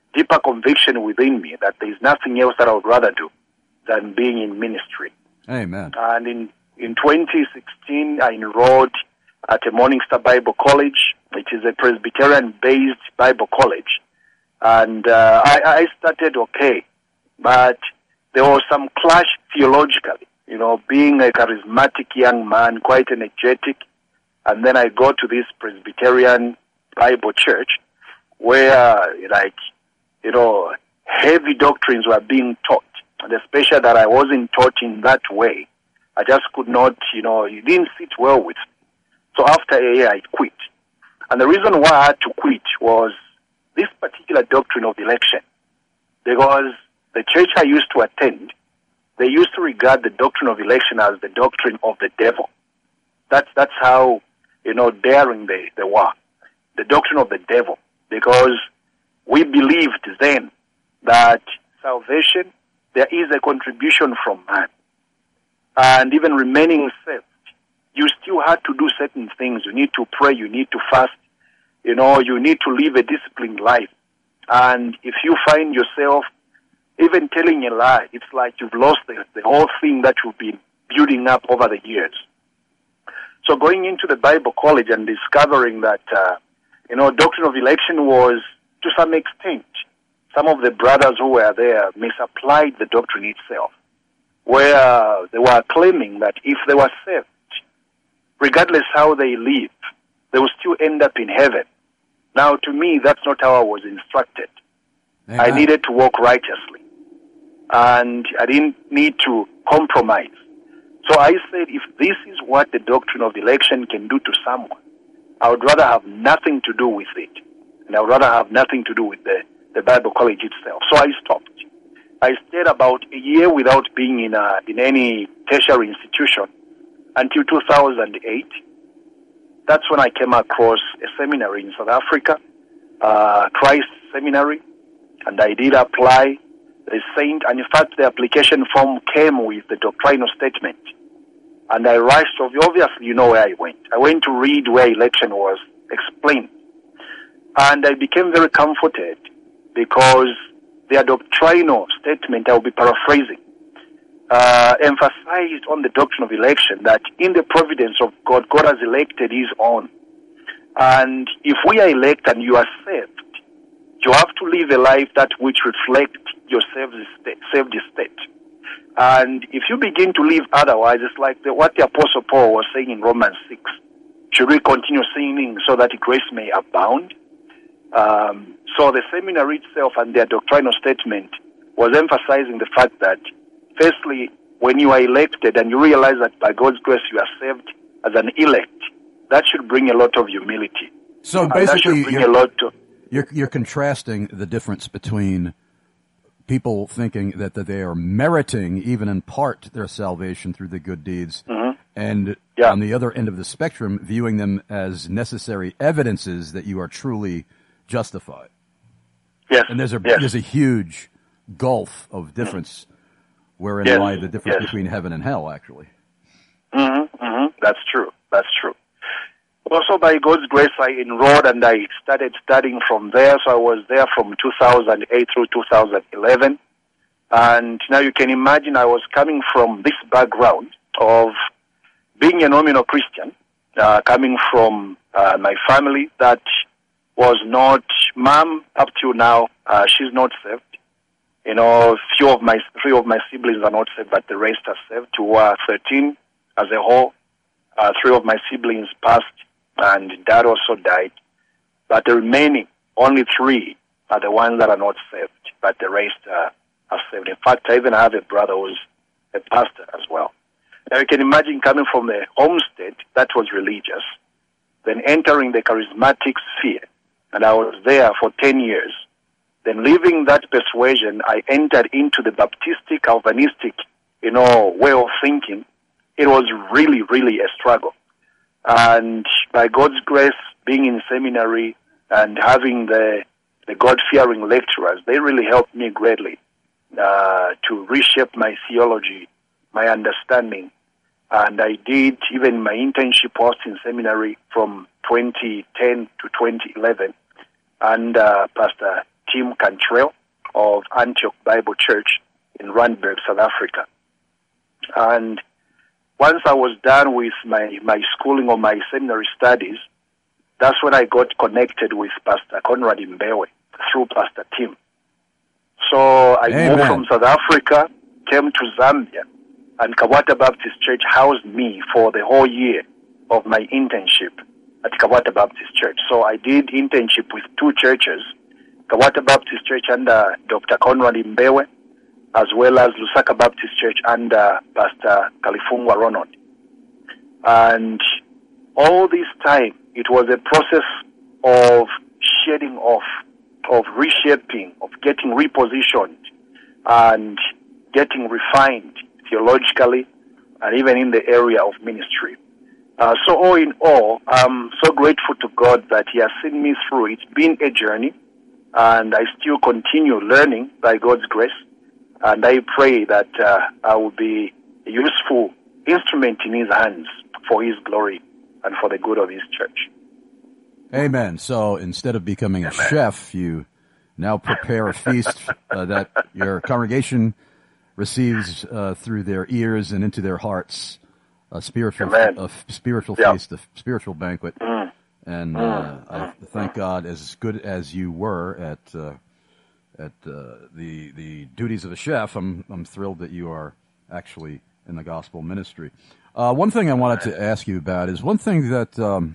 deeper conviction within me that there's nothing else that I would rather do than being in ministry. Amen. And in, in twenty sixteen, I enrolled at a Morning Star Bible College, which is a Presbyterian-based Bible college. And uh, I, I started okay, but there was some clash theologically, you know, being a charismatic young man, quite energetic. And then I go to this Presbyterian Bible church where, like, you know, heavy doctrines were being taught. And especially that I wasn't taught in that way. I just could not, you know, it didn't sit well with me. So after a year, I quit. And the reason why I had to quit was this particular doctrine of election. Because the church I used to attend, they used to regard the doctrine of election as the doctrine of the devil. That's, that's how, you know, daring they, they were. The doctrine of the devil. Because we believed then that salvation, there is a contribution from man. And even remaining saved, you still had to do certain things. You need to pray, you need to fast, you know, you need to live a disciplined life. And if you find yourself even telling a lie, it's like you've lost the, the whole thing that you've been building up over the years. So going into the Bible college and discovering that, uh, you know, doctrine of election was, to some extent, some of the brothers who were there misapplied the doctrine itself, where they were claiming that if they were saved, regardless how they live, they will still end up in heaven. Now, to me, that's not how I was instructed. Amen. I needed to walk righteously, and I didn't need to compromise. So I said, if this is what the doctrine of election can do to someone, I would rather have nothing to do with it, and I would rather have nothing to do with the, the Bible college itself. So I stopped. I stayed about a year without being in a, in any tertiary institution until two thousand eight. That's when I came across a seminary in South Africa, uh, Christ Seminary, and I did apply. The saint, and in fact, the application form came with the doctrinal statement. And I rushed, obviously, you know where I went. I went to read where election was explained. And I became very comforted because their doctrinal statement, I will be paraphrasing, uh, emphasized on the doctrine of election that in the providence of God, God has elected his own. And if we are elected and you are saved, you have to live a life that which reflects your saved state. Saved state. And if you begin to live otherwise, it's like the, what the Apostle Paul was saying in Romans six. Should we continue sinning so that grace may abound? Um, so the seminary itself and their doctrinal statement was emphasizing the fact that, firstly, when you are elected and you realize that by God's grace you are saved as an elect, that should bring a lot of humility. So and basically, that should bring you're, a lot of, you're, you're contrasting the difference between people thinking that, that they are meriting, even in part, their salvation through the good deeds, mm-hmm. and yeah. on the other end of the spectrum, viewing them as necessary evidences that you are truly justified. Yes. And there's a yes. there's a huge gulf of difference, wherein yes. lie the difference yes. between heaven and hell, actually. Mm-hmm. Mm-hmm. That's true. That's true. Also, by God's grace, I enrolled and I started studying from there. So I was there from two thousand eight through two thousand eleven. And now you can imagine I was coming from this background of being a nominal Christian, uh, coming from uh, my family that was not, mom up till now, uh, she's not saved. You know, few of my, three of my siblings are not saved, but the rest are saved. Two are thirteen as a whole. Uh, three of my siblings passed, and dad also died. But the remaining, only three, are the ones that are not saved, but the rest uh, are saved. In fact, I even have a brother who's a pastor as well. Now you can imagine coming from the homestead that was religious, then entering the charismatic sphere, and I was there for ten years. Then leaving that persuasion, I entered into the Baptistic, Calvinistic, you know, way of thinking. It was really, really a struggle. And by God's grace, being in seminary and having the, the God-fearing lecturers, they really helped me greatly uh, to reshape my theology, my understanding. And I did even my internship was in seminary from twenty ten to twenty eleven. And uh, Pastor Tim Cantrell of Antioch Bible Church in Randburg, South Africa. And once I was done with my, my schooling or my seminary studies, that's when I got connected with Pastor Conrad Mbewe through Pastor Tim. So I Amen. moved from South Africa, came to Zambia, and Kawata Baptist Church housed me for the whole year of my internship at Kawata Baptist Church. So I did internship with two churches, Kawata Baptist Church under Doctor Conrad Mbewe, as well as Lusaka Baptist Church under Pastor Kalifungwa Ronald. And all this time, it was a process of shedding off, of reshaping, of getting repositioned, and getting refined theologically, and even in the area of ministry. Uh, so all in all, I'm so grateful to God that He has seen me through. It's been a journey, and I still continue learning by God's grace. And I pray that uh, I will be a useful instrument in His hands for His glory and for the good of His church. Amen. So instead of becoming a chef, you now prepare a feast uh, that your congregation receives uh, through their ears and into their hearts, a spiritual, a spiritual yeah. feast, a spiritual banquet. Mm. And uh, I thank God, as good as you were at uh, at uh, the the duties of a chef, I'm I'm thrilled that you are actually in the gospel ministry. Uh, one thing I wanted to ask you about is one thing that um,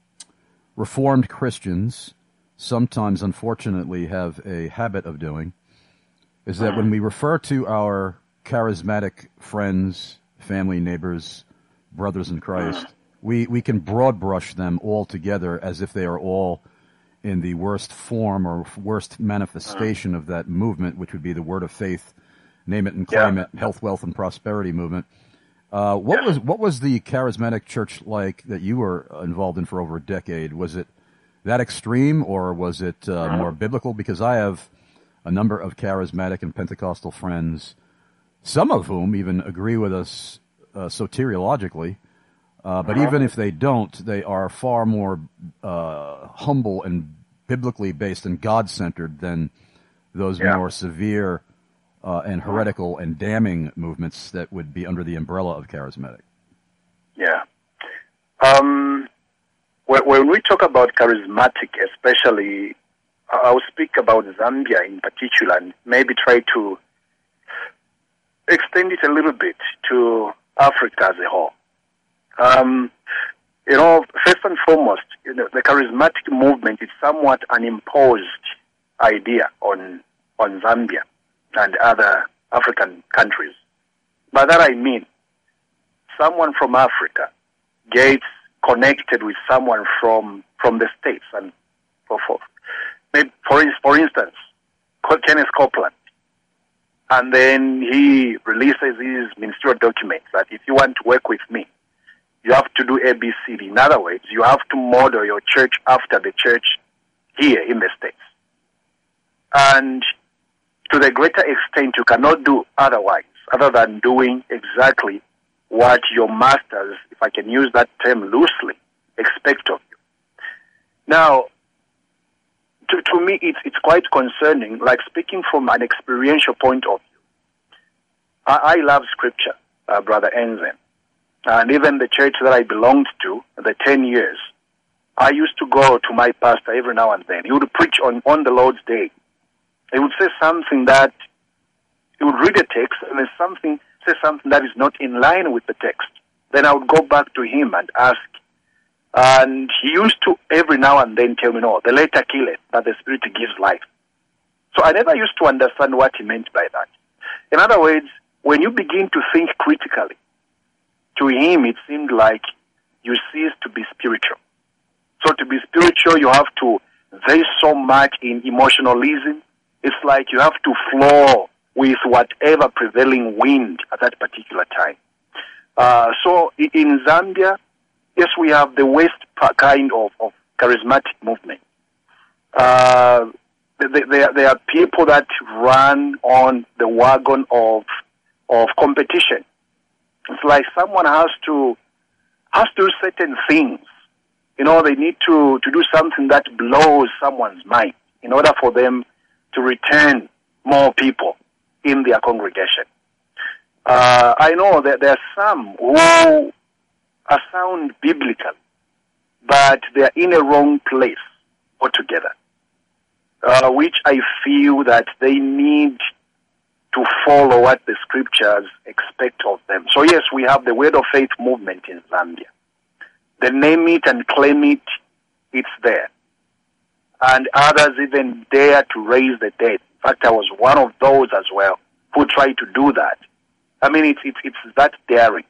Reformed Christians sometimes, unfortunately, have a habit of doing, is that when we refer to our charismatic friends, family, neighbors, brothers in Christ, we, we can broad brush them all together as if they are all in the worst form or worst manifestation of that movement, which would be the word of faith, name it and claim yeah. it, health, wealth, and prosperity movement. Uh, what was what was the charismatic church like that you were involved in for over a decade? Was it that extreme, or was it uh, more biblical? Because I have a number of charismatic and Pentecostal friends, some of whom even agree with us uh, soteriologically, uh, but even if they don't, they are far more uh, humble and biblically based and God-centered than those yeah. more severe Uh, and heretical and damning movements that would be under the umbrella of charismatic. Yeah. Um, when, when we talk about charismatic, especially, I'll speak about Zambia in particular, and maybe try to extend it a little bit to Africa as a whole. Um, you know, first and foremost, you know, the charismatic movement is somewhat an imposed idea on on Zambia and other African countries. By that I mean, someone from Africa gets connected with someone from, from the States and so forth. Maybe for, for instance, Kenneth Copeland. And then he releases his ministerial documents that if you want to work with me, you have to do A B C D. In other words, you have to model your church after the church here in the States. And to the greater extent, you cannot do otherwise, other than doing exactly what your masters, if I can use that term loosely, expect of you. Now, to, to me, it's, it's quite concerning, like speaking from an experiential point of view. I, I love Scripture, uh, Brother Enzen. And even the church that I belonged to, the ten years, I used to go to my pastor every now and then. He would preach on, on the Lord's Day. He would say something that, he would read a text and then something, say something that is not in line with the text. Then I would go back to him and ask. And he used to every now and then tell me, no, the letter killeth, but the Spirit gives life. So I never used to understand what he meant by that. In other words, when you begin to think critically, to him it seemed like you cease to be spiritual. So to be spiritual, you have to there's so much in emotionalism. It's like you have to flow with whatever prevailing wind at that particular time. Uh, so in Zambia, yes, we have the West kind of, of charismatic movement. Uh, there, there are people that run on the wagon of of competition. It's like someone has to has to do certain things. You know, they need to, to do something that blows someone's mind in order for them to return more people in their congregation. Uh, I know that there are some who are sound biblically, but they are in a wrong place altogether, uh, which I feel that they need to follow what the scriptures expect of them. So yes, we have the Word of Faith movement in Zambia. The name it and claim it, it's there. And others even dare to raise the dead. In fact, I was one of those as well who tried to do that. I mean, it's it's, it's that daring.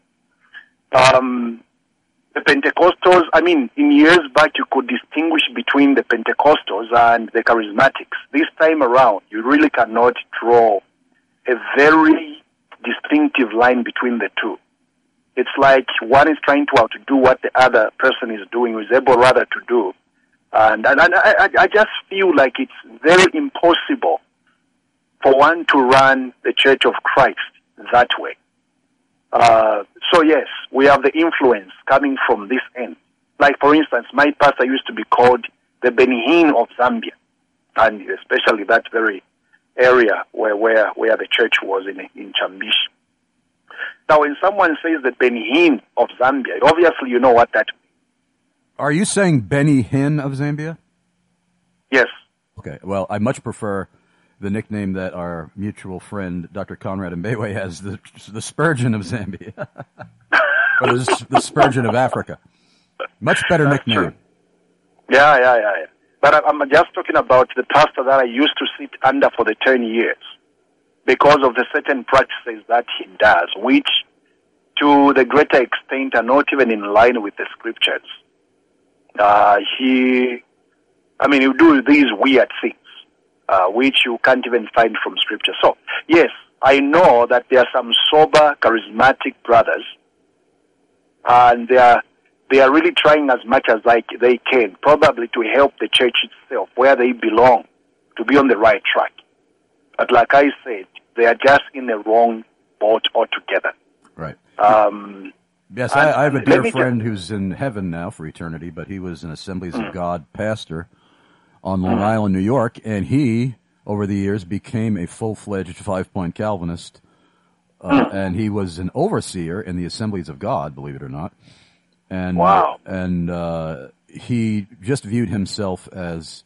Um, the Pentecostals, I mean, in years back you could distinguish between the Pentecostals and the Charismatics. This time around, you really cannot draw a very distinctive line between the two. It's like one is trying to outdo what the other person is doing, or is able rather to do. And, and, and I, I just feel like it's very impossible for one to run the Church of Christ that way. Uh, so yes, we have the influence coming from this end. Like for instance, my pastor used to be called the Benny Hinn of Zambia, and especially that very area where where, where the church was in in Chambishi. Now, when someone says the Benny Hinn of Zambia, obviously you know what that means. Are you saying Benny Hinn of Zambia? Yes. Okay. Well, I much prefer the nickname that our mutual friend Doctor Conrad Mbewe has, the the Spurgeon of Zambia, or the, the Spurgeon of Africa. Much better That's nickname. True. Yeah, yeah, yeah, yeah. But I'm just talking about the pastor that I used to sit under for the ten years because of the certain practices that he does, which to the greater extent are not even in line with the scriptures. Uh, he, I mean, you do these weird things, uh, which you can't even find from scripture. So, yes, I know that there are some sober, charismatic brothers, and they are, they are really trying as much as like they can, probably to help the church itself, where they belong, to be on the right track. But like I said, they are just in the wrong boat altogether. Right. Um, Yes, I, I have a dear friend just, who's in heaven now for eternity, but he was an Assemblies mm. of God pastor on Long mm. Island, New York, and he, over the years, became a full-fledged five-point Calvinist, uh, mm. and he was an overseer in the Assemblies of God, believe it or not. And, wow. And uh, he just viewed himself as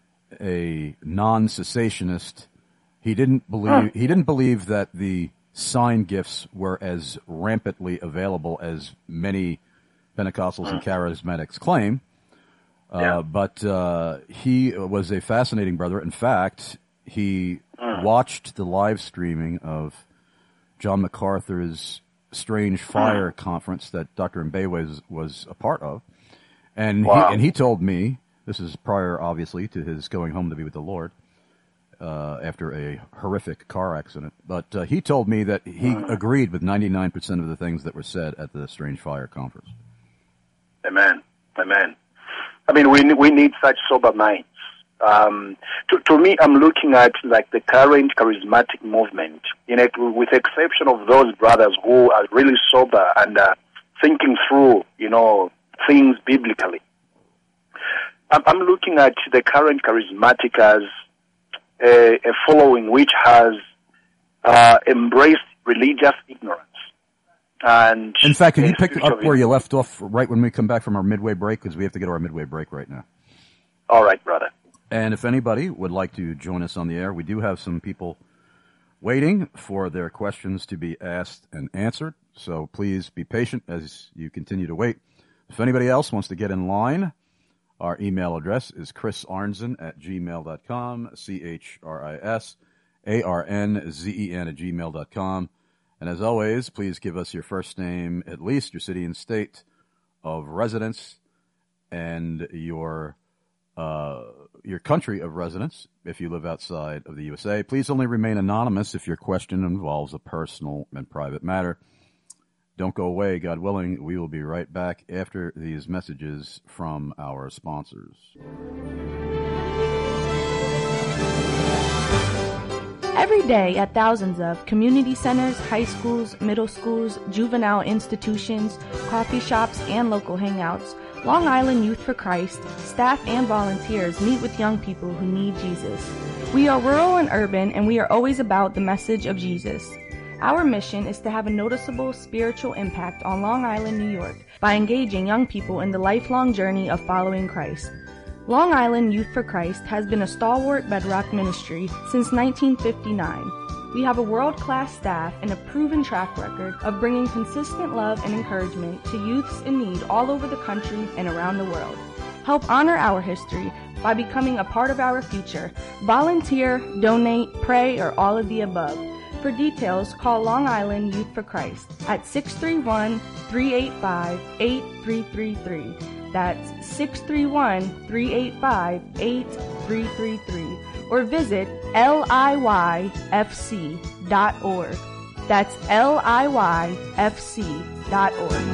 a non-cessationist. He didn't believe mm. he didn't believe that the sign gifts were as rampantly available as many Pentecostals and Charismatics claim. Uh, yeah. But uh, he was a fascinating brother. In fact, he mm. watched the live streaming of John MacArthur's Strange Fire mm. conference that Doctor Mbewe was, was a part of. And, wow. he, and he told me, this is prior, obviously, to his going home to be with the Lord, Uh, after a horrific car accident. But uh, he told me that he agreed with ninety-nine percent of the things that were said at the Strange Fire conference. Amen. Amen. I mean, we we need such sober minds. Um, to, to me, I'm looking at like the current charismatic movement, in a, with the exception of those brothers who are really sober and uh, thinking through, you know, things biblically. I'm, I'm looking at the current charismatic as A, a following which has uh, embraced religious ignorance. And in fact, can you pick up where you left off right when we come back from our midway break? Because we have to get to our midway break right now. All right, brother. And if anybody would like to join us on the air, we do have some people waiting for their questions to be asked and answered. So please be patient as you continue to wait. If anybody else wants to get in line, our email address is chris arnzen at gmail dot com, C H R I S A R N Z E N at gmail dot com. And as always, please give us your first name, at least your city and state of residence, and your uh, your country of residence if you live outside of the U S A. Please only remain anonymous if your question involves a personal and private matter. Don't go away, God willing. We will be right back after these messages from our sponsors. Every day at thousands of community centers, high schools, middle schools, juvenile institutions, coffee shops, and local hangouts, Long Island Youth for Christ, staff and volunteers meet with young people who need Jesus. We are rural and urban, and we are always about the message of Jesus. Our mission is to have a noticeable spiritual impact on Long Island, New York, by engaging young people in the lifelong journey of following Christ. Long Island Youth for Christ has been a stalwart bedrock ministry since nineteen fifty-nine. We have a world-class staff and a proven track record of bringing consistent love and encouragement to youths in need all over the country and around the world. Help honor our history by becoming a part of our future. Volunteer, donate, pray, or all of the above. For details, call Long Island Youth for Christ at six three one, three eight five, eight three three three. That's six three one, three eight five, eight three three three. Or visit L I Y F C dot org. That's L I Y F C dot org.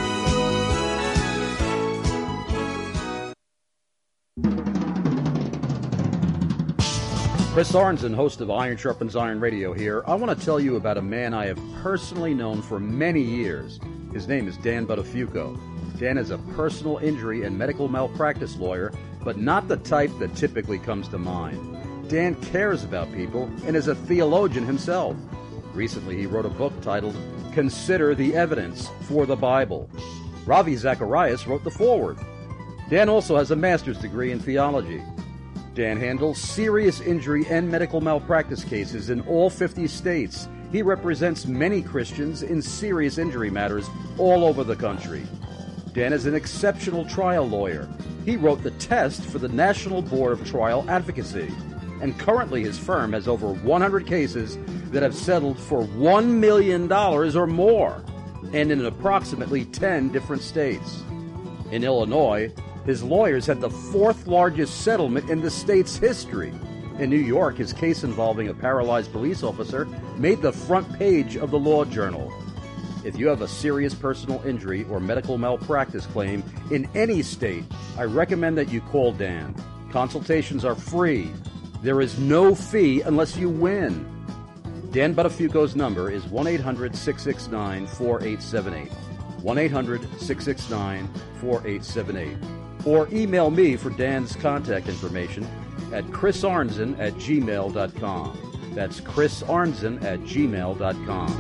Chris Arnzen, host of Iron Sharpens Iron Radio here. I want to tell you about a man I have personally known for many years. His name is Dan Buttafuoco. Dan is a personal injury and medical malpractice lawyer, but not the type that typically comes to mind. Dan cares about people and is a theologian himself. Recently, he wrote a book titled Consider the Evidence for the Bible. Ravi Zacharias wrote the foreword. Dan also has a master's degree in theology. Dan handles serious injury and medical malpractice cases in all fifty states. He represents many Christians in serious injury matters all over the country. Dan is an exceptional trial lawyer. He wrote the test for the National Board of Trial Advocacy. And currently his firm has over one hundred cases that have settled for one million dollars or more, and in approximately ten different states. In Illinois, his lawyers had the fourth largest settlement in the state's history. In New York, his case involving a paralyzed police officer made the front page of the Law Journal. If you have a serious personal injury or medical malpractice claim in any state, I recommend that you call Dan. Consultations are free. There is no fee unless you win. Dan Buttafuoco's number is one eight hundred, six six nine, four eight seven eight. one eight hundred, six six nine, four eight seven eight. Or email me for Dan's contact information at chrisarnzen at gmail dot com. That's chrisarnzen at gmail dot com.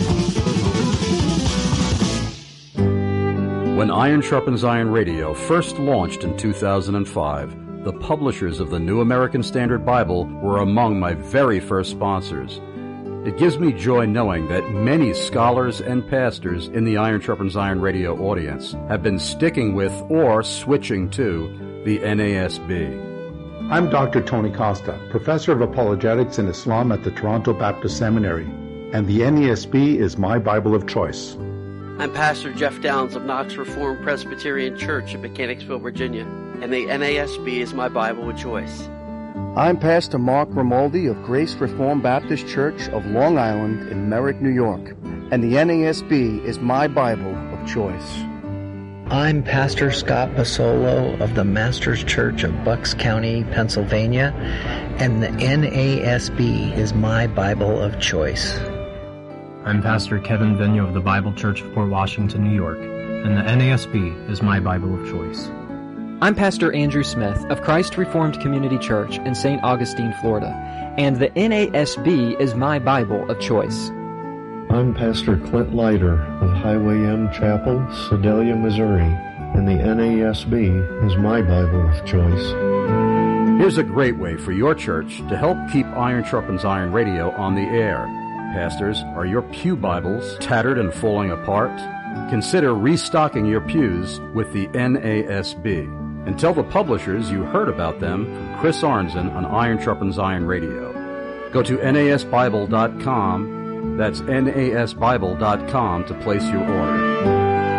When Iron Sharpens Iron Radio first launched in two thousand five, the publishers of the New American Standard Bible were among my very first sponsors. It gives me joy knowing that many scholars and pastors in the Iron Sharpens Iron Radio audience have been sticking with or switching to the N A S B. I'm Doctor Tony Costa, Professor of Apologetics and Islam at the Toronto Baptist Seminary, and the N A S B is my Bible of choice. I'm Pastor Jeff Downs of Knox Reformed Presbyterian Church in Mechanicsville, Virginia, and the N A S B is my Bible of choice. I'm Pastor Mark Romaldi of Grace Reformed Baptist Church of Long Island in Merrick, New York, and the N A S B is my Bible of choice. I'm Pastor Scott Basolo of the Masters Church of Bucks County, Pennsylvania, and the N A S B is my Bible of choice. I'm Pastor Kevin Vigneault of the Bible Church of Port Washington, New York, and the N A S B is my Bible of choice. I'm Pastor Andrew Smith of Christ Reformed Community Church in Saint Augustine, Florida, and the N A S B is my Bible of choice. I'm Pastor Clint Leiter of Highway M Chapel, Sedalia, Missouri, and the N A S B is my Bible of choice. Here's a great way for your church to help keep Iron Sharpens Iron Radio on the air. Pastors, are your pew Bibles tattered and falling apart? Consider restocking your pews with the N A S B. And tell the publishers you heard about them from Chris Arnzen on Iron Sharpens Iron Radio. Go to N A S Bible dot com. That's N A S Bible dot com to place your order.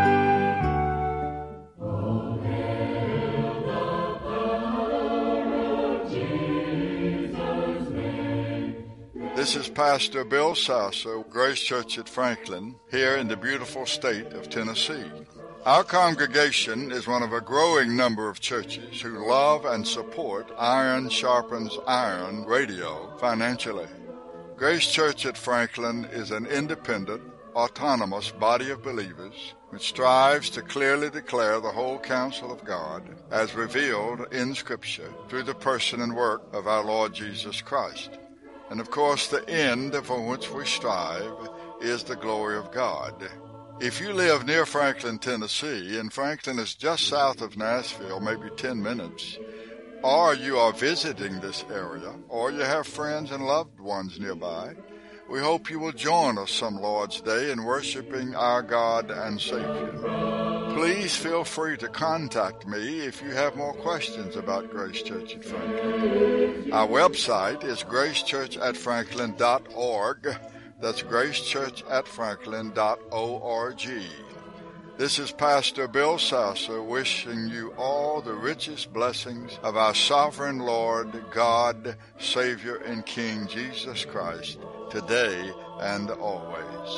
This is Pastor Bill Sasso, Grace Church at Franklin, here in the beautiful state of Tennessee. Our congregation is one of a growing number of churches who love and support Iron Sharpens Iron Radio financially. Grace Church at Franklin is an independent, autonomous body of believers which strives to clearly declare the whole counsel of God as revealed in Scripture through the person and work of our Lord Jesus Christ. And of course, the end for which we strive is the glory of God. If you live near Franklin, Tennessee, and Franklin is just south of Nashville, maybe ten minutes, or you are visiting this area, or you have friends and loved ones nearby, we hope you will join us some Lord's Day in worshiping our God and Savior. Please feel free to contact me if you have more questions about Grace Church at Franklin. Our website is grace church at franklin dot org. That's grace church at franklin dot org. This is Pastor Bill Sasser wishing you all the richest blessings of our sovereign Lord, God, Savior, and King Jesus Christ, today and always.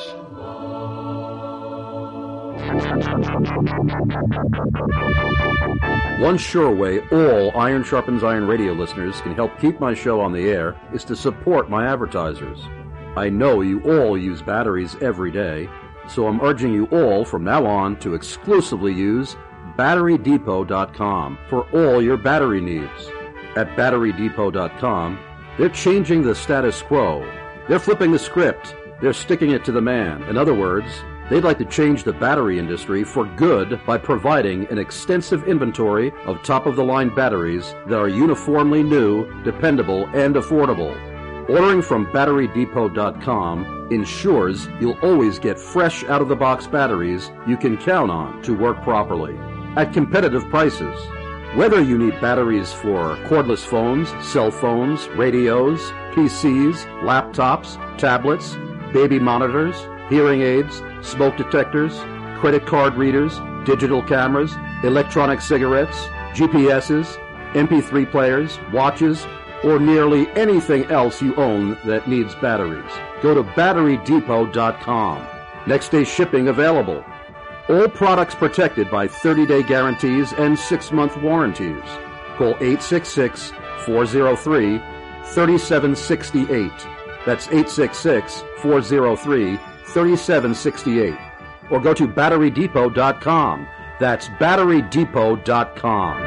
One sure way all Iron Sharpens Iron radio listeners can help keep my show on the air is to support my advertisers. I know you all use batteries every day, so I'm urging you all from now on to exclusively use battery depot dot com for all your battery needs. At battery depot dot com, they're changing the status quo. They're flipping the script. They're sticking it to the man. In other words, they'd like to change the battery industry for good by providing an extensive inventory of top-of-the-line batteries that are uniformly new, dependable, and affordable. Ordering from battery depot dot com ensures you'll always get fresh out-of-the-box batteries you can count on to work properly at competitive prices. Whether you need batteries for cordless phones, cell phones, radios, P Cs, laptops, tablets, baby monitors, hearing aids, smoke detectors, credit card readers, digital cameras, electronic cigarettes, G P S's, M P three players, watches, or nearly anything else you own that needs batteries, go to battery depot dot com. Next day shipping available. All products protected by thirty-day guarantees and six-month warranties. Call eight six six, four oh three, three seven six eight. That's eight six six, four oh three, three seven six eight. Or go to battery depot dot com. That's battery depot dot com.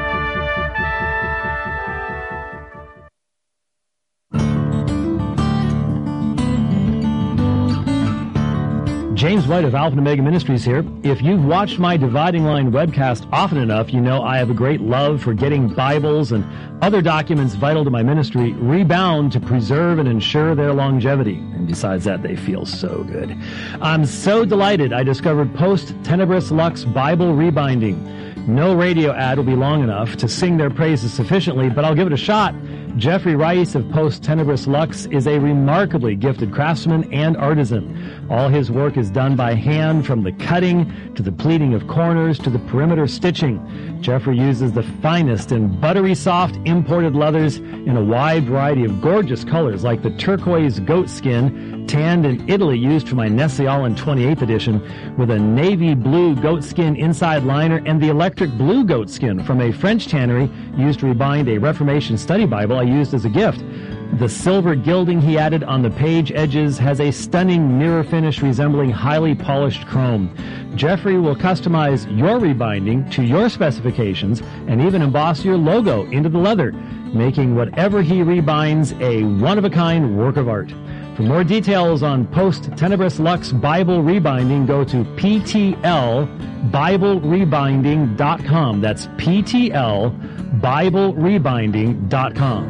James White of Alpha and Omega Ministries here. If you've watched my Dividing Line webcast often enough, you know I have a great love for getting Bibles and other documents vital to my ministry rebound to preserve and ensure their longevity. And besides that, they feel so good. I'm so delighted I discovered Post Tenebris Lux Bible Rebinding. No radio ad will be long enough to sing their praises sufficiently, but I'll give it a shot. Jeffrey Rice of Post Tenebris Lux is a remarkably gifted craftsman and artisan. All his work is done by hand, from the cutting to the pleating of corners to the perimeter stitching. Jeffrey uses the finest and buttery soft imported leathers in a wide variety of gorgeous colors, like the turquoise goat skin tanned in Italy used for my Nessialan twenty-eighth edition, with a navy blue goat skin inside liner and the electric blue goat skin from a French tannery used to rebind a Reformation study Bible I used as a gift. The silver gilding he added on the page edges has a stunning mirror finish resembling highly polished chrome. Jeffrey will customize your rebinding to your specifications and even emboss your logo into the leather, making whatever he rebinds a one-of-a-kind work of art. For more details on Post Tenebris Lux Bible Rebinding, go to P T L Bible Rebinding dot com. That's P T L Bible Rebinding dot com.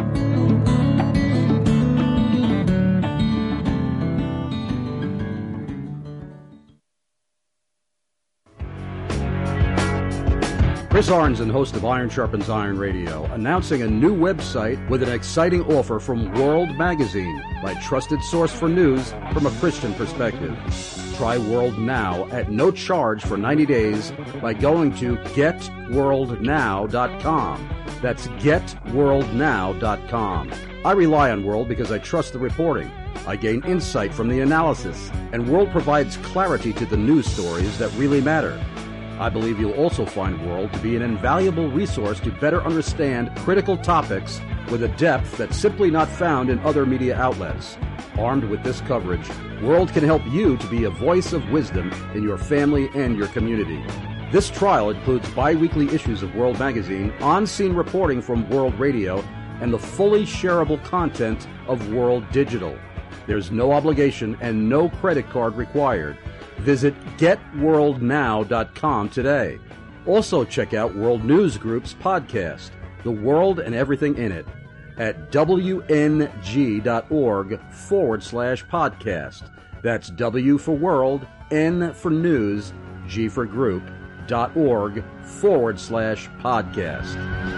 Chris Arnzen, host of Iron Sharpens Iron Radio, announcing a new website with an exciting offer from World Magazine, my trusted source for news from a Christian perspective. Try World Now at no charge for ninety days by going to get world now dot com. That's get world now dot com. I rely on World because I trust the reporting. I gain insight from the analysis, and World provides clarity to the news stories that really matter. I believe you'll also find World to be an invaluable resource to better understand critical topics with a depth that's simply not found in other media outlets. Armed with this coverage, World can help you to be a voice of wisdom in your family and your community. This trial includes bi-weekly issues of World Magazine, on-scene reporting from World Radio, and the fully shareable content of World Digital. There's no obligation and no credit card required. Visit get world now dot com today. Also check out World News Group's podcast, The World and Everything in It, at W N G dot org forward slash podcast. That's W for World, N for News, G for Group, dot org forward slash podcast.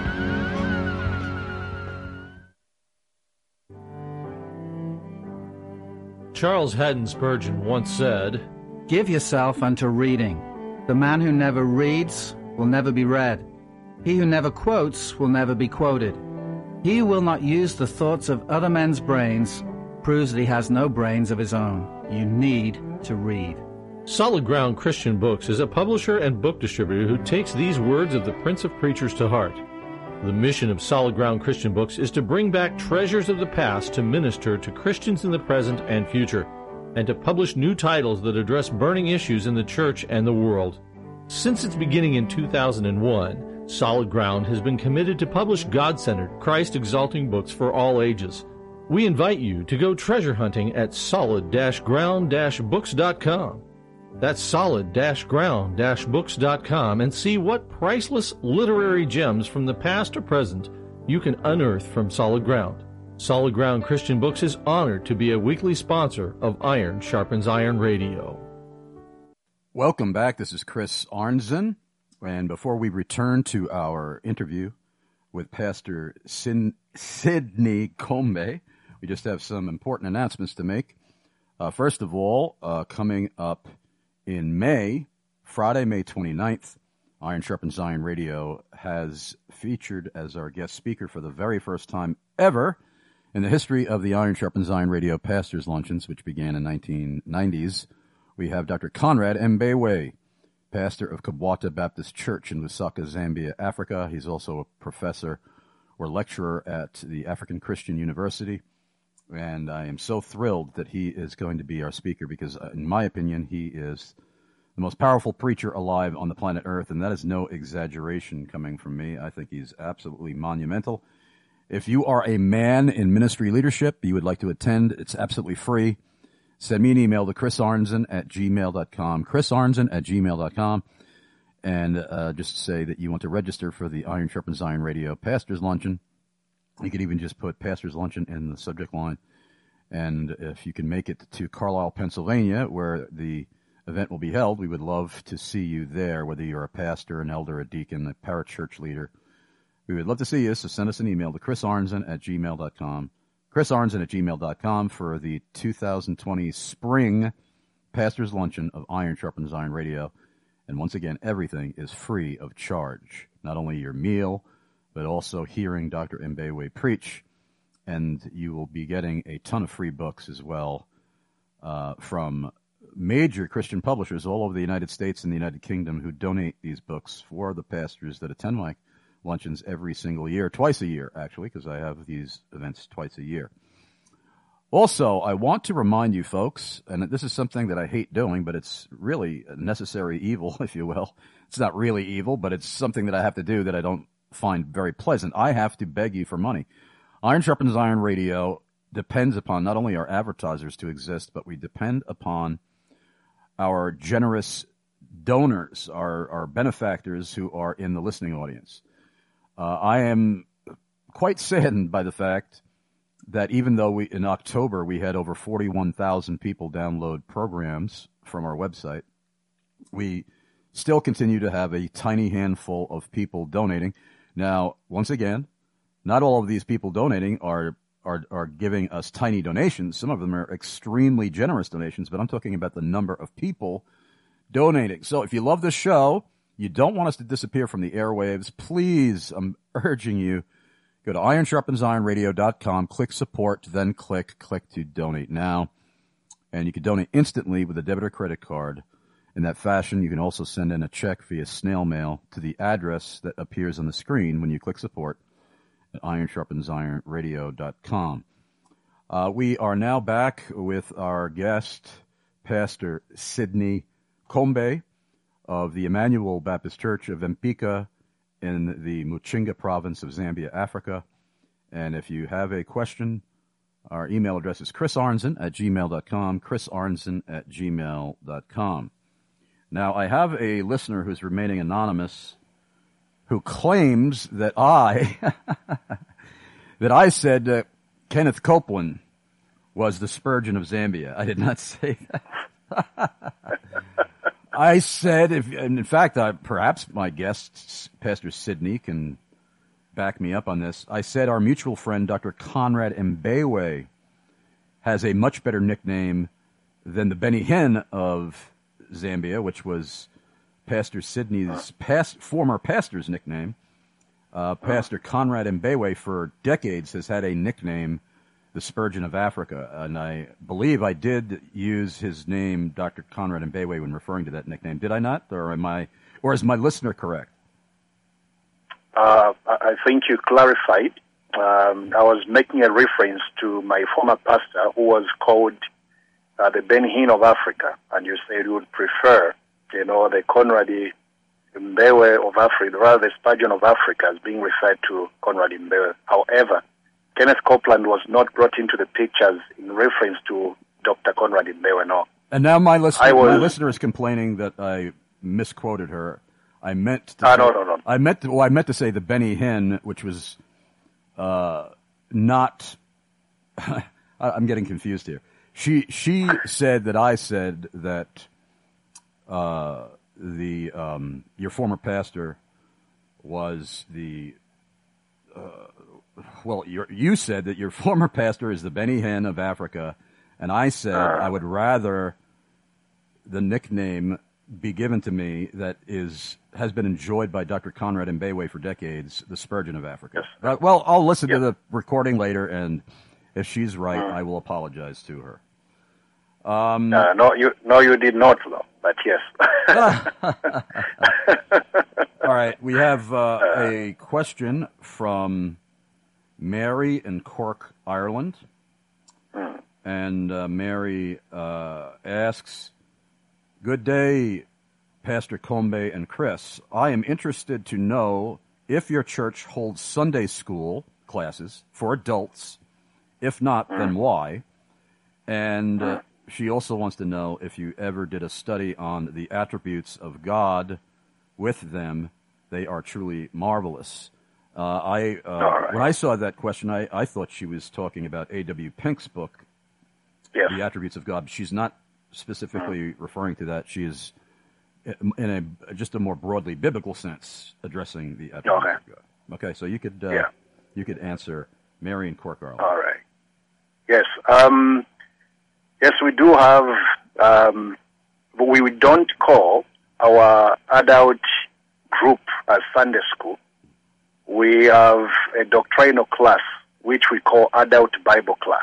Charles Haddon Spurgeon once said, "Give yourself unto reading. The man who never reads will never be read. He who never quotes will never be quoted. He who will not use the thoughts of other men's brains proves that he has no brains of his own. You need to read." Solid Ground Christian Books is a publisher and book distributor who takes these words of the Prince of Preachers to heart. The mission of Solid Ground Christian Books is to bring back treasures of the past to minister to Christians in the present and future, and to publish new titles that address burning issues in the church and the world. Since its beginning in two thousand one, Solid Ground has been committed to publish God-centered, Christ-exalting books for all ages. We invite you to go treasure hunting at solid ground books dot com. That's solid ground books dot com, and see what priceless literary gems from the past or present you can unearth from Solid Ground. Solid Ground Christian Books is honored to be a weekly sponsor of Iron Sharpens Iron Radio. Welcome back. This is Chris Arnzen. And before we return to our interview with Pastor Sin- Sidney Combe, we just have some important announcements to make. Uh, first of all, uh, coming up in May, Friday, May twenty-ninth, Iron Sharpens Iron Radio has featured as our guest speaker for the very first time ever in the history of the Iron Sharpens Iron Radio Pastors Luncheons, which began in nineteen nineties. We have Doctor Conrad Mbewe, pastor of Kabwata Baptist Church in Lusaka, Zambia, Africa. He's also a professor or lecturer at the African Christian University. And I am so thrilled that he is going to be our speaker because, in my opinion, he is the most powerful preacher alive on the planet Earth, and that is no exaggeration coming from me. I think he's absolutely monumental. If you are a man in ministry leadership, you would like to attend, it's absolutely free. Send me an email to chris arnzen at gmail dot com, chris arnzen at gmail dot com, and uh, just say that you want to register for the Iron Sharpens Iron Radio Pastors Luncheon. You could even just put Pastors Luncheon in the subject line. And if you can make it to Carlisle, Pennsylvania, where the event will be held, we would love to see you there, whether you're a pastor, an elder, a deacon, a parachurch leader. We would love to see you, so send us an email to chris arnzen at gmail dot com, chris arnzen at gmail dot com for the two thousand twenty Spring Pastors Luncheon of Iron Sharpens Iron Radio. And once again, everything is free of charge, not only your meal, but also hearing Doctor Mbewe preach, and you will be getting a ton of free books as well uh, from major Christian publishers all over the United States and the United Kingdom who donate these books for the pastors that attend my luncheons every single year, twice a year, actually, because I have these events twice a year. Also, I want to remind you folks, and this is something that I hate doing, but it's really a necessary evil, if you will. It's not really evil, but it's something that I have to do that I don't find very pleasant. I have to beg you for money. Iron Sharpens Iron Radio depends upon not only our advertisers to exist, but we depend upon our generous donors, our, our benefactors who are in the listening audience. Uh, I am quite saddened by the fact that even though we in October we had over forty-one thousand people download programs from our website, we still continue to have a tiny handful of people donating. Now, once again, not all of these people donating are, are are giving us tiny donations. Some of them are extremely generous donations, but I'm talking about the number of people donating. So if you love the show, you don't want us to disappear from the airwaves, please, I'm urging you, go to iron sharpens iron radio dot com, click support, then click, click to donate now. And you can donate instantly with a debit or credit card. In that fashion, you can also send in a check via snail mail to the address that appears on the screen when you click support at iron sharpens iron radio dot com. Uh, we are now back with our guest, Pastor Sidney Kombe of the Emmanuel Baptist Church of Mpika in the Muchinga province of Zambia, Africa. And if you have a question, our email address is chrisarnzen at gmail dot com, chrisarnzen at gmail dot com. Now, I have a listener who's remaining anonymous who claims that I that I said that Kenneth Copeland was the Spurgeon of Zambia. I did not say that. I said, if, and in fact, I, perhaps my guest, Pastor Sidney, can back me up on this. I said our mutual friend, Doctor Conrad Mbewe, has a much better nickname than the Benny Hinn of Zambia, which was Pastor Sidney's past, former pastor's nickname. Uh, Pastor Conrad Mbewe, for decades, has had a nickname, the Spurgeon of Africa, and I believe I did use his name, Doctor Conrad Mbewe, when referring to that nickname. Did I not, or am I, or is my listener correct? Uh, I think you clarified. Um, I was making a reference to my former pastor, who was called uh, the Ben Hinn of Africa, and you said you would prefer, you know, the Conrad Mbewe of Africa, rather the Spurgeon of Africa, as being referred to Conrad Mbewe. However, Kenneth Copeland was not brought into the pictures in reference to Doctor Conrad Mbewe, no. And now my listener, was, my listener is complaining that I misquoted her. I meant to. Ah, say, no, no, no. I meant to. Well, I meant to say the Benny Hinn, which was uh, not. I'm getting confused here. She she said that I said that uh, the um, your former pastor was the. Uh, well, you you said that your former pastor is the Benny Hinn of Africa, and I said uh, I would rather the nickname be given to me that is has been enjoyed by Doctor Conrad Mbewe for decades, the Spurgeon of Africa. Yes. Uh, well, I'll listen yes. to the recording later, and if she's right, mm. I will apologize to her. Um, uh, no, you no, you did not, though. But yes. All right, we have uh, a question from Mary in Cork, Ireland, mm. and uh, Mary uh, asks, "Good day, Pastor Kombe and Chris. I am interested to know if your church holds Sunday school classes for adults. If not, mm. then why? And uh, she also wants to know if you ever did a study on the attributes of God with them. They are truly marvelous." Uh, I uh, right. When I saw that question, I, I thought she was talking about A W Pink's book, yes. The Attributes of God. She's not specifically mm. referring to that. She is, in a just a more broadly biblical sense, addressing the attributes okay. of God. Okay, so you could uh, yeah. you could answer Mary in Cork, Ireland. All right. Yes. Um, yes, we do have, um, but we don't call our adult group as Sunday school. We have a doctrinal class, which we call adult Bible class.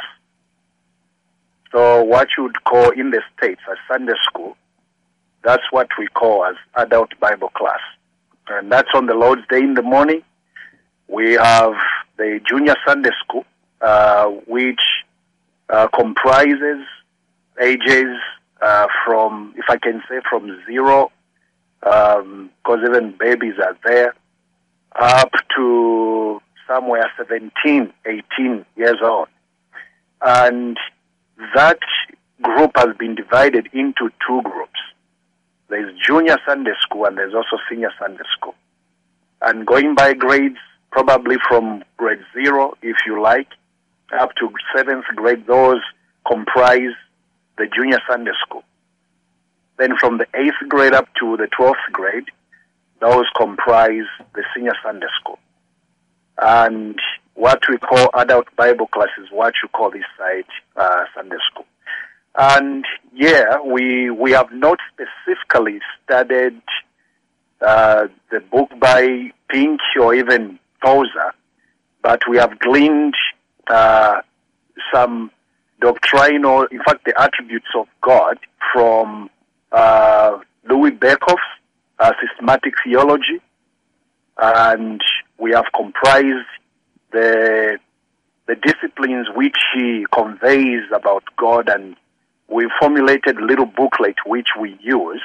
So what you would call in the States as Sunday school, that's what we call as adult Bible class. And that's on the Lord's Day in the morning. We have the junior Sunday school, uh, which uh, comprises ages uh, from, if I can say, from zero, because um, even babies are there, up to somewhere seventeen, eighteen years old. And that group has been divided into two groups. There's junior Sunday school and there's also senior Sunday school. And going by grades, probably from grade zero, if you like, up to seventh grade, those comprise the junior Sunday school. Then from the eighth grade up to the twelfth grade, those comprise the senior Sunday school. And what we call adult Bible class is what you call this side uh, Sunday school. And yeah, we we have not specifically studied uh, the book by Pink or even Tozer, but we have gleaned uh, some doctrinal, in fact, the attributes of God from uh, Louis Berkhof's uh, systematic theology, and we have comprised the the disciplines which he conveys about God, and we formulated a little booklet which we use,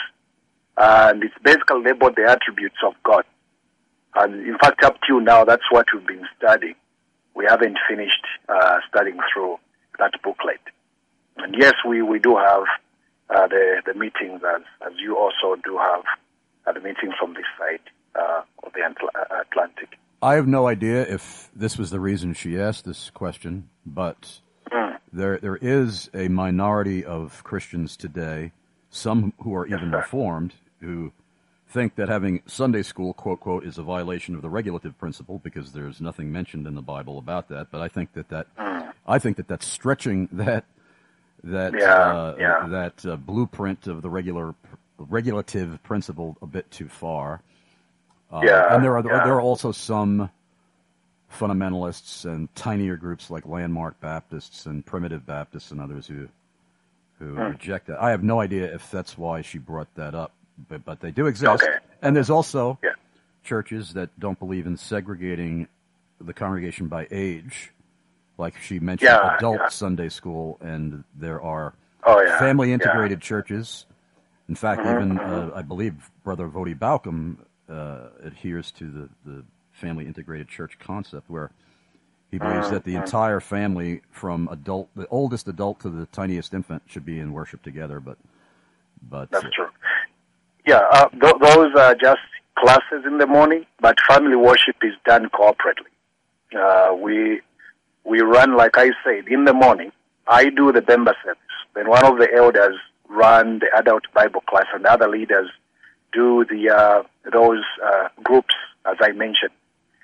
and it's basically labeled the attributes of God. And in fact, up till now, that's what we've been studying. We haven't finished uh, studying through that booklet. And yes, we, we do have uh, the, the meetings, as, as you also do have uh, the meetings from this side uh, of the Atl- Atlantic. I have no idea if this was the reason she asked this question, but mm. there there is a minority of Christians today, some who are even yes, Reformed, who think that having Sunday school, quote, quote, is a violation of the regulative principle because there's nothing mentioned in the Bible about that. But I think that that, mm. I think that that's stretching that, that, yeah, uh, yeah. that uh, blueprint of the regular, regulative principle a bit too far. Uh, yeah, and there are, yeah. there are also some fundamentalists and tinier groups like Landmark Baptists and Primitive Baptists and others who, who mm. reject that. I have no idea if that's why she brought that up. But, but they do exist. Okay. And there's also yeah. churches that don't believe in segregating the congregation by age. Like she mentioned, yeah, adult yeah. Sunday school, and there are oh, yeah. family-integrated yeah. churches. In fact, mm-hmm, even, mm-hmm. uh, I believe, Brother Vodi Balcom uh, adheres to the, the family-integrated church concept, where he believes mm-hmm. that the entire family, from adult, the oldest adult to the tiniest infant, should be in worship together. But, but That's uh, true. Yeah, uh, th- those are just classes in the morning, but family worship is done corporately. Uh, we we run, like I said, in the morning. I do the Bemba service. Then one of the elders run the adult Bible class, and the other leaders do the uh, those uh, groups, as I mentioned.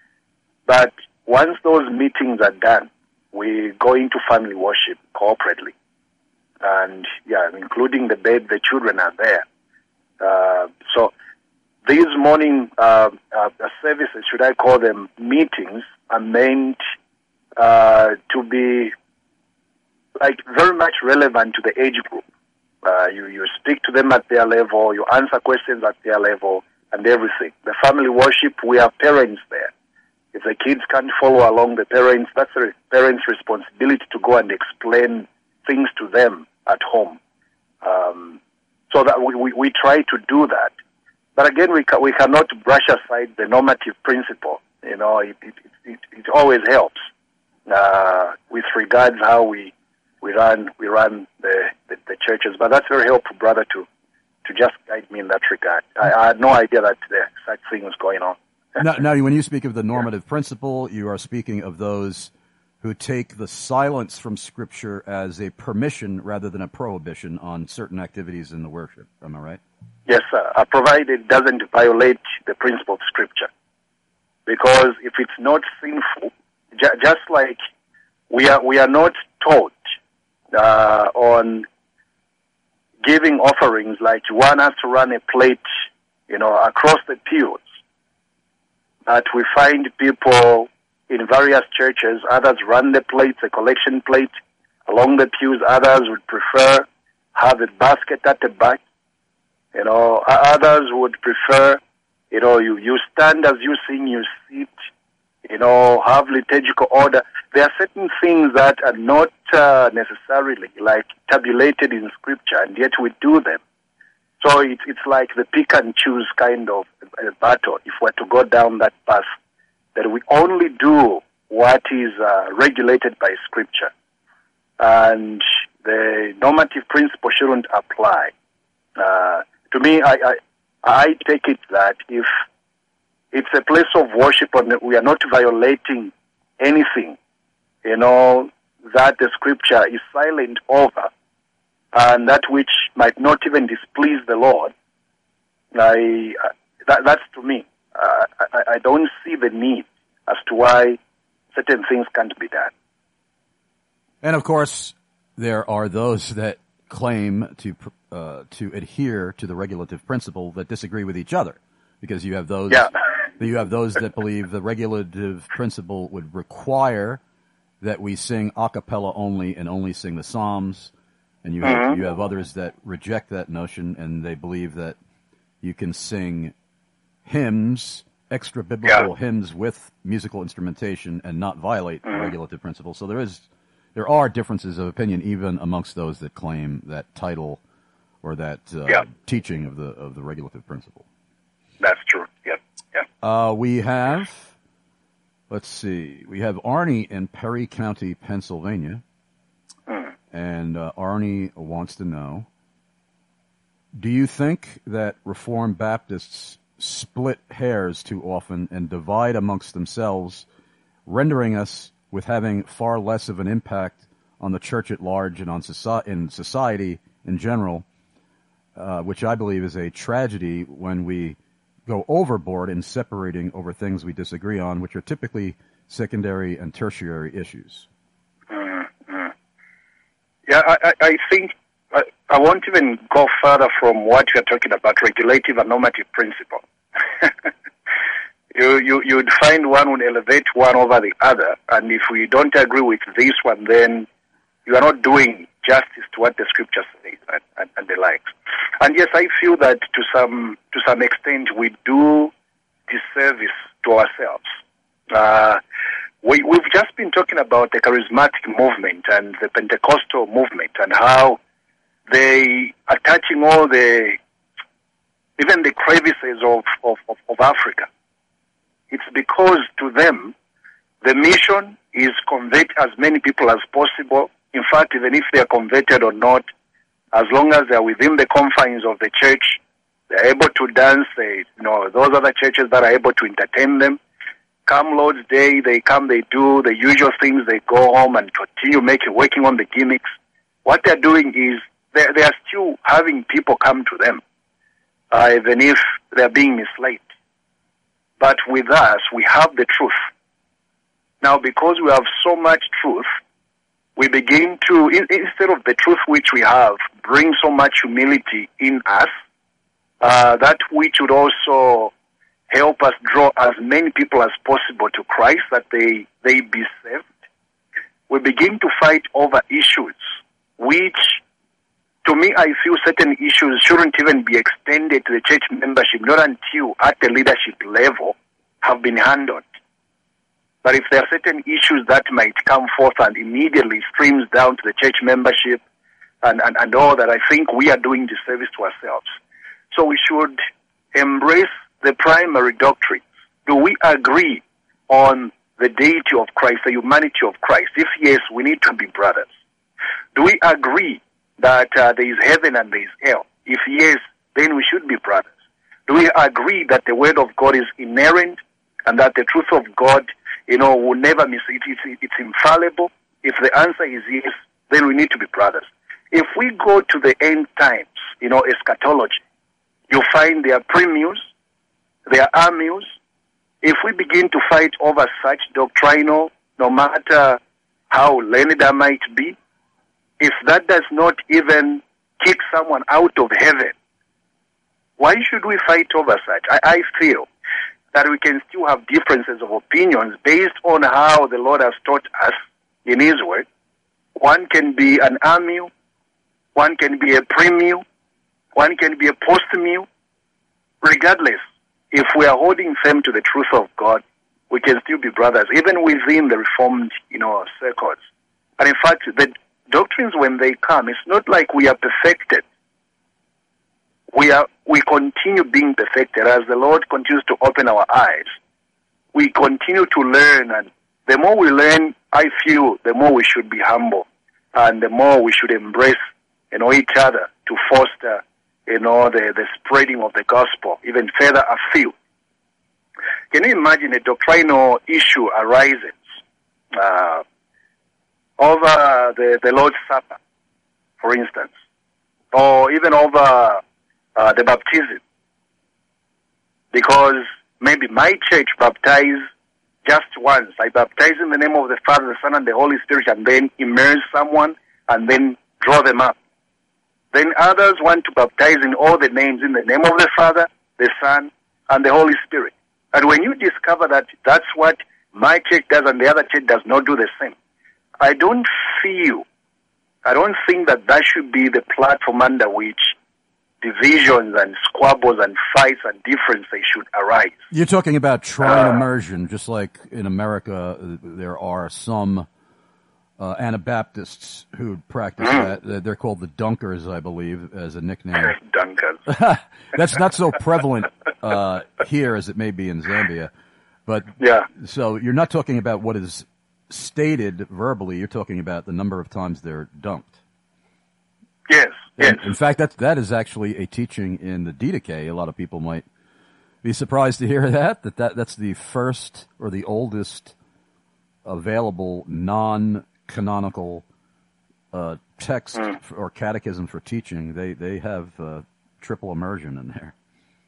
But once those meetings are done, we go into family worship corporately, and yeah, including the babe, the children are there. Uh, so these morning uh, uh, services, should I call them meetings, are meant uh, to be like very much relevant to the age group. Uh, you, you speak to them at their level, you answer questions at their level, and everything. The family worship, we have parents there. If the kids can't follow along, the parents, that's the parents' responsibility to go and explain things to them at home. Um, So that we, we, we try to do that. But again, we ca- we cannot brush aside the normative principle. You know, it it, it, it always helps uh, with regards how we we run we run the, the, the churches. But that's very helpful, brother, to to just guide me in that regard. I, I had no idea that there such thing was going on. now, now, when you speak of the normative yeah. principle, you are speaking of those who take the silence from Scripture as a permission rather than a prohibition on certain activities in the worship. Am I right? Yes, sir. Uh, provided it doesn't violate the principle of Scripture. Because if it's not sinful, ju- just like we are, we are not taught uh, on giving offerings, like one has to run a plate, you know, across the pews. But we find people in various churches, others run the plates, a collection plate along the pews. Others would prefer have a basket at the back. You know, others would prefer, you know, you, you stand as you sing, you sit, you know, have liturgical order. There are certain things that are not uh, necessarily like tabulated in Scripture, and yet we do them. So it, it's like the pick and choose kind of a battle if we're to go down that path, that we only do what is uh, regulated by Scripture. And the normative principle shouldn't apply. Uh, to me, I, I I take it that if it's a place of worship and we are not violating anything, you know, that the Scripture is silent over, and that which might not even displease the Lord, I, that, that's to me. Uh, I, I don't see the need as to why certain things can't be done. And of course, there are those that claim to uh, to adhere to the regulative principle that disagree with each other, because you have those yeah. you have those that believe the regulative principle would require that we sing a cappella only and only sing the Psalms, and you have, mm-hmm. you have others that reject that notion, and they believe that you can sing hymns extra biblical yeah. hymns with musical instrumentation and not violate mm-hmm. the regulative principle. So there is, there are differences of opinion even amongst those that claim that title or that uh, yeah. teaching of the of the regulative principle. That's true. Yep. Yeah. Uh, we have, let's see, we have Arnie in Perry County, Pennsylvania, mm. and uh, Arnie wants to know: do you think that Reformed Baptists split hairs too often and divide amongst themselves, rendering us with having far less of an impact on the church at large and on society, in society in general, uh, which I believe is a tragedy when we go overboard in separating over things we disagree on, which are typically secondary and tertiary issues? Mm-hmm. Yeah, I, I think I, I won't even go further from what you're talking about, regulative and normative principle. you, you, you'd find one would elevate one over the other, and if we don't agree with this one, then you are not doing justice to what the scripture says and, and, and the likes. And yes, I feel that to some to some extent we do disservice to ourselves. Uh, we, we've just been talking about the charismatic movement and the Pentecostal movement and how they are touching all the, even the crevices of, of, of, of Africa. It's because to them, the mission is convert as many people as possible. In fact, even if they are converted or not, as long as they are within the confines of the church, they are able to dance. They, you know, those other churches that are able to entertain them. Come Lord's Day, they come, they do the usual things. They go home and continue making, working on the gimmicks. What they're doing is they they are still having people come to them, uh, even if they're being misled. But with us, we have the truth. Now, because we have so much truth, we begin to, in, instead of the truth which we have, bring so much humility in us, uh, that which would also help us draw as many people as possible to Christ, that they, they be saved. We begin to fight over issues, which, to me, I feel certain issues shouldn't even be extended to the church membership, not until at the leadership level have been handled. But if there are certain issues that might come forth and immediately streams down to the church membership and, and, and all that, I think we are doing disservice to ourselves. So we should embrace the primary doctrines. Do we agree on the deity of Christ, the humanity of Christ? If yes, we need to be brothers. Do we agree that uh, there is heaven and there is hell? If yes, then we should be brothers. Do we agree that the word of God is inerrant and that the truth of God, you know, will never miss it? It's, it's infallible. If the answer is yes, then we need to be brothers. If we go to the end times, you know, eschatology, you find there are premius, there are amius. If we begin to fight over such doctrinal, no matter how learned I might be, if that does not even kick someone out of heaven, why should we fight over such? I, I feel that we can still have differences of opinions based on how the Lord has taught us in His Word. One can be an amiu, one can be a premiu, one can be a postmiu. Regardless, if we are holding firm to the truth of God, we can still be brothers, even within the Reformed, you know, circles. And in fact, the doctrines, when they come, it's not like we are perfected. We are, we continue being perfected as the Lord continues to open our eyes. We continue to learn, and the more we learn, I feel, the more we should be humble, and the more we should embrace, you know, each other to foster, you know, the, the spreading of the gospel even further afield. Can you imagine a doctrinal issue arises uh, over the, the Lord's Supper, for instance, or even over uh, the baptism? Because maybe my church baptized just once. I baptize in the name of the Father, the Son, and the Holy Spirit, and then immerse someone and then draw them up. Then others want to baptize in all the names, in the name of the Father, the Son, and the Holy Spirit. And when you discover that that's what my church does and the other church does not do the same, I don't feel, I don't think that that should be the platform under which divisions and squabbles and fights and differences should arise. You're talking about trine Uh, immersion, just like in America, uh, there are some uh, Anabaptists who practice Mm. that. They're called the Dunkers, I believe, as a nickname. Dunkers. That's not so prevalent uh, here as it may be in Zambia. But yeah. So you're not talking about what is stated verbally. You're talking about the number of times they're dunked. Yes. And in fact, that that is actually a teaching in the Didache. A lot of people might be surprised to hear that, that, that that's the first or the oldest available non-canonical uh, text Mm. f- or catechism for teaching. They they have uh, triple immersion in there.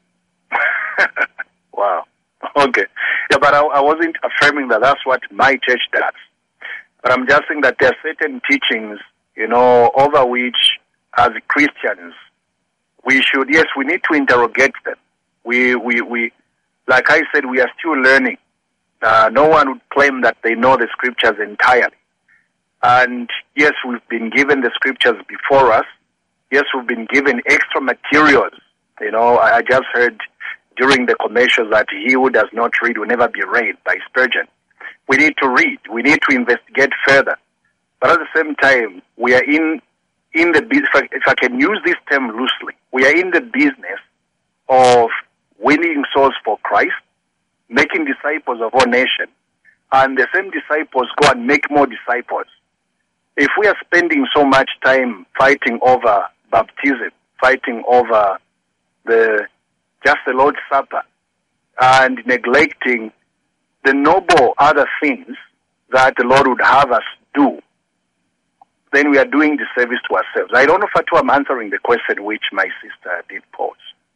Wow. Okay. Yeah, but I, I wasn't affirming that that's what my church does. But I'm just saying that there are certain teachings, you know, over which, as Christians, we should, yes, we need to interrogate them. We, we, we, like I said, we are still learning. Uh, no one would claim that they know the scriptures entirely. And yes, we've been given the scriptures before us. Yes, we've been given extra materials. You know, I, I just heard during the commercials that he who does not read will never be read by Spurgeon. We need to read. We need to investigate further. But at the same time, we are in, in the, if I, if I can use this term loosely, we are in the business of winning souls for Christ, making disciples of our nation, and the same disciples go and make more disciples. If we are spending so much time fighting over baptism, fighting over the just the Lord's Supper, and neglecting the noble other things that the Lord would have us do, then we are doing disservice to ourselves. I don't know if I'm answering the question which my sister did pose.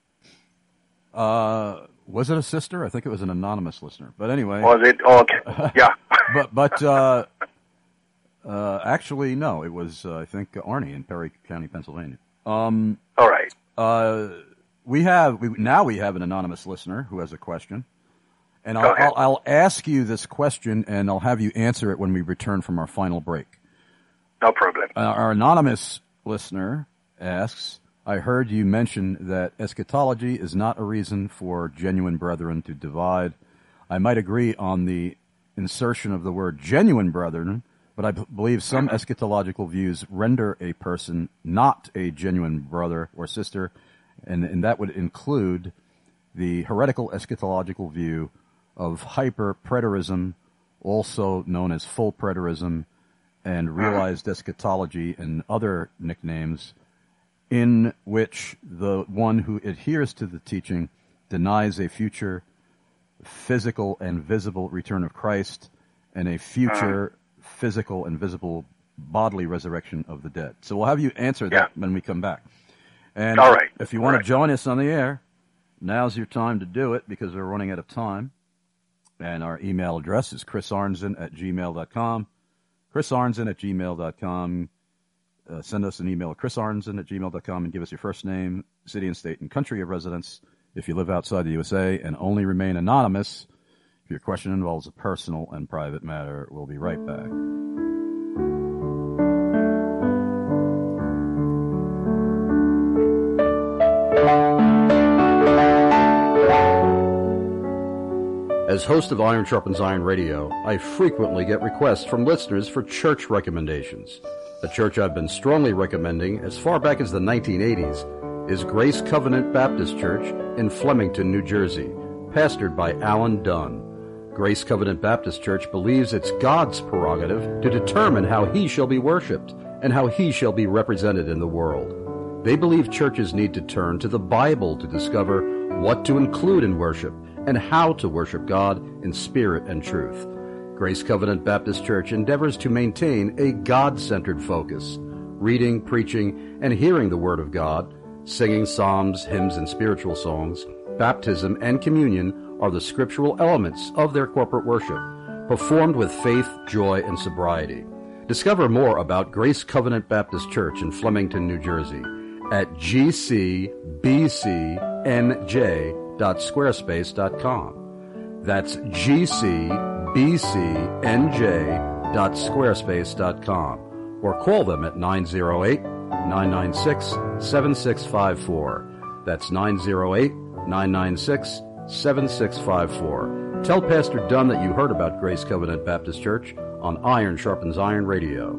Uh, was it a sister? I think it was an anonymous listener. But anyway. Was it? Oh, okay. Yeah. but but uh, uh, actually, no. It was, uh, I think, Arnie in Perry County, Pennsylvania. Um, All right. Uh, we have we, now we have an anonymous listener who has a question. And I'll, Go ahead. I'll, I'll ask you this question, and I'll have you answer it when we return from our final break. No problem. Uh, our anonymous listener asks, I heard you mention that eschatology is not a reason for genuine brethren to divide. I might agree on the insertion of the word genuine brethren, but I b- believe some eschatological views render a person not a genuine brother or sister, and, and that would include the heretical eschatological view of hyper-preterism, also known as full preterism, and realized eschatology and other nicknames, in which the one who adheres to the teaching denies a future physical and visible return of Christ and a future physical and visible bodily resurrection of the dead. So we'll have you answer that when we come back. And All right. if you want to join us on the air, now's your time to do it because we're running out of time. And our email address is chris arnzen at gmail dot com. chris arnzen at gmail dot com. Uh, send us an email at chris arnzen at gmail dot com and give us your first name, city and state, and country of residence if you live outside the U S A, and only remain anonymous if your question involves a personal and private matter. We'll be right back. As host of Iron Sharpens Iron Radio, I frequently get requests from listeners for church recommendations. The church I've been strongly recommending as far back as the nineteen eighties is Grace Covenant Baptist Church in Flemington, New Jersey, pastored by Alan Dunn. Grace Covenant Baptist Church believes it's God's prerogative to determine how he shall be worshipped and how he shall be represented in the world. They believe churches need to turn to the Bible to discover what to include in worship and how to worship God in spirit and truth. Grace Covenant Baptist Church endeavors to maintain a God-centered focus, reading, preaching, and hearing the Word of God, singing psalms, hymns, and spiritual songs. Baptism and communion are the scriptural elements of their corporate worship, performed with faith, joy, and sobriety. Discover more about Grace Covenant Baptist Church in Flemington, New Jersey at g c b c n j dot squarespace dot com. That's g c b c n j dot squarespace dot com, or call them at nine zero eight, nine nine six, seven six five four. That's nine oh eight, nine nine six, seven six five four. Tell Pastor Dunn that you heard about Grace Covenant Baptist Church on Iron Sharpens Iron Radio.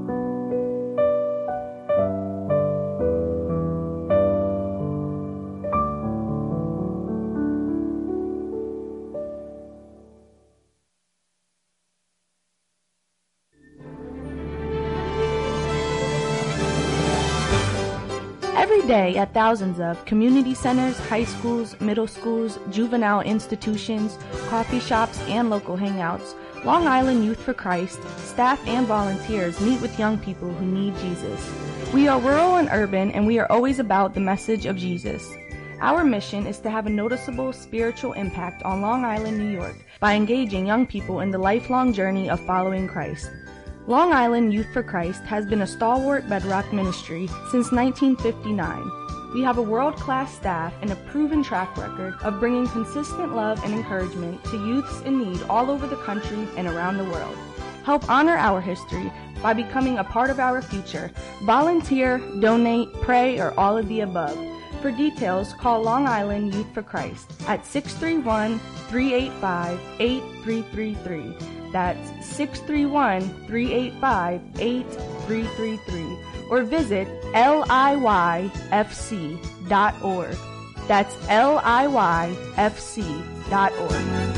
Every day at thousands of community centers, high schools, middle schools, juvenile institutions, coffee shops, and local hangouts, Long Island Youth for Christ, staff and volunteers meet with young people who need Jesus. We are rural and urban, and we are always about the message of Jesus. Our mission is to have a noticeable spiritual impact on Long Island, New York, by engaging young people in the lifelong journey of following Christ. Long Island Youth for Christ has been a stalwart bedrock ministry since nineteen fifty-nine. We have a world-class staff and a proven track record of bringing consistent love and encouragement to youths in need all over the country and around the world. Help honor our history by becoming a part of our future. Volunteer, donate, pray, or all of the above. For details, call Long Island Youth for Christ at six three one, three eight five, eight three three three. That's six three one, three eight five, eight three three three. Or visit L I Y F C dot org. That's L I Y F C dot org.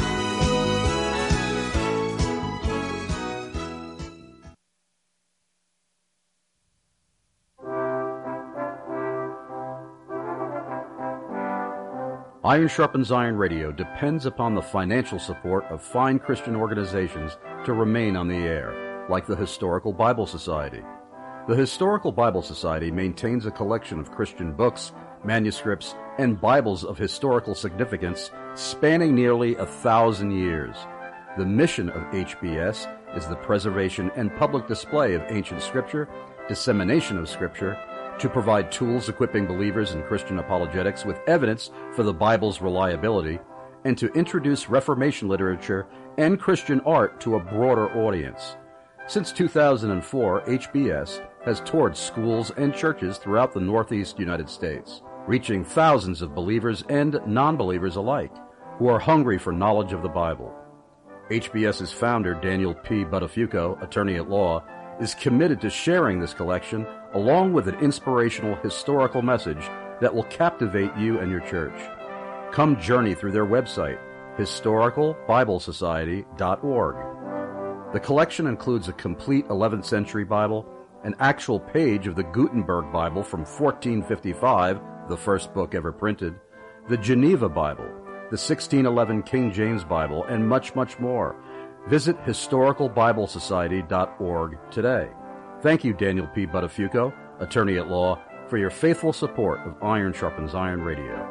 Iron Sharpens Iron Radio depends upon the financial support of fine Christian organizations to remain on the air, like the Historical Bible Society. The Historical Bible Society maintains a collection of Christian books, manuscripts, and Bibles of historical significance spanning nearly a thousand years. The mission of H B S is the preservation and public display of ancient Scripture, dissemination of Scripture, to provide tools equipping believers in Christian apologetics with evidence for the Bible's reliability, and to introduce Reformation literature and Christian art to a broader audience. Since two thousand four, H B S has toured schools and churches throughout the Northeast United States, reaching thousands of believers and non-believers alike who are hungry for knowledge of the Bible. HBS's founder, Daniel P. Buttafuoco, attorney at law, is committed to sharing this collection along with an inspirational historical message that will captivate you and your church. Come journey through their website, historical bible society dot org. The collection includes a complete eleventh century Bible, an actual page of the Gutenberg Bible from fourteen fifty-five, the first book ever printed, the Geneva Bible, the sixteen eleven King James Bible, and much, much more. Visit historical bible society dot org today. Thank you, Daniel P. Buttafuoco, attorney at law, for your faithful support of Iron Sharpens Iron Radio.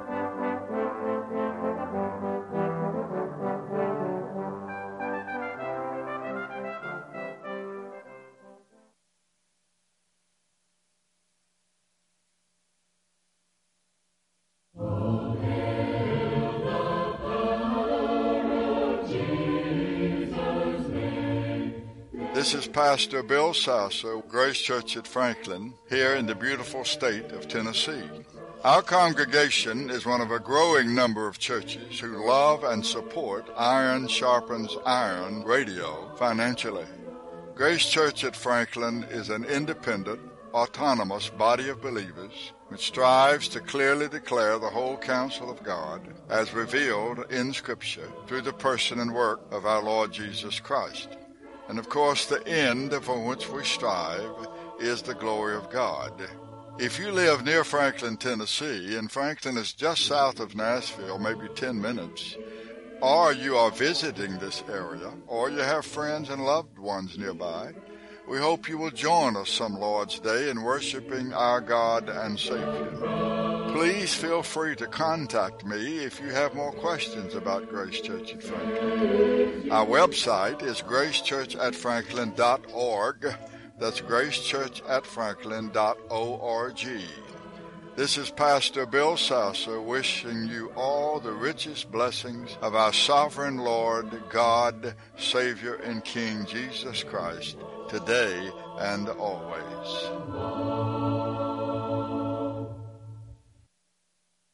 This is Pastor Bill Sasso, Grace Church at Franklin, here in the beautiful state of Tennessee. Our congregation is one of a growing number of churches who love and support Iron Sharpens Iron Radio financially. Grace Church at Franklin is an independent, autonomous body of believers which strives to clearly declare the whole counsel of God as revealed in Scripture through the person and work of our Lord Jesus Christ. And of course, the end for which we strive is the glory of God. If you live near Franklin, Tennessee, and Franklin is just south of Nashville, maybe ten minutes, or you are visiting this area, or you have friends and loved ones nearby, we hope you will join us some Lord's Day in worshiping our God and Savior. Please feel free to contact me if you have more questions about Grace Church at Franklin. Our website is grace church at franklin dot org. That's grace church at franklin dot org. This is Pastor Bill Sasso wishing you all the richest blessings of our sovereign Lord, God, Savior, and King Jesus Christ, today and always.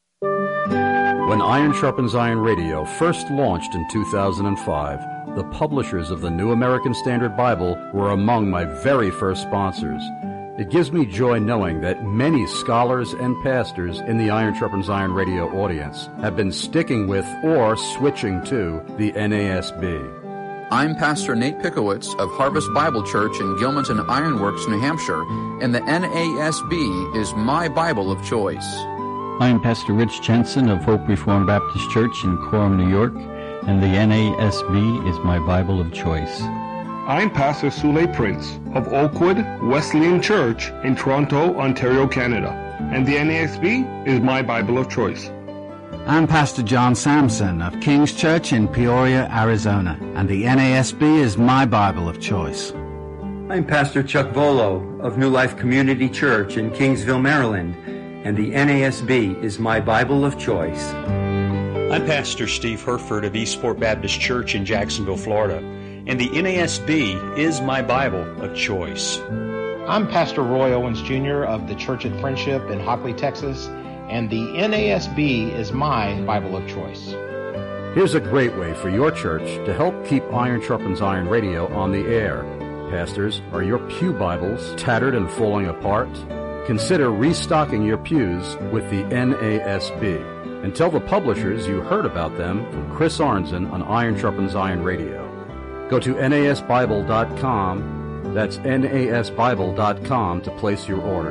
When Iron Sharpens Iron Radio first launched in two thousand five, the publishers of the New American Standard Bible were among my very first sponsors. It gives me joy knowing that many scholars and pastors in the Iron Sharpens Iron Radio audience have been sticking with or switching to the N A S B. I'm Pastor Nate Pickowitz of Harvest Bible Church in Gilmanton Ironworks, New Hampshire, and the N A S B is my Bible of choice. I'm Pastor Rich Jensen of Hope Reformed Baptist Church in Coram, New York, and the N A S B is my Bible of choice. I'm Pastor Sule Prince of Oakwood Wesleyan Church in Toronto, Ontario, Canada, and the N A S B is my Bible of choice. I'm Pastor John Sampson of King's Church in Peoria, Arizona, and the N A S B is my Bible of choice. I'm Pastor Chuck Volo of New Life Community Church in Kingsville, Maryland, and the N A S B is my Bible of choice. I'm Pastor Steve Herford of Eastport Baptist Church in Jacksonville, Florida, and the N A S B is my Bible of choice. I'm Pastor Roy Owens Junior of the Church at Friendship in Hockley, Texas, and the N A S B is my Bible of choice. Here's a great way for your church to help keep Iron Sharpens Iron Radio on the air. Pastors, are your pew Bibles tattered and falling apart? Consider restocking your pews with the N A S B. And tell the publishers you heard about them from Chris Arnzen on Iron Sharpens Iron Radio. Go to N A S Bible dot com. That's N A S Bible dot com to place your order.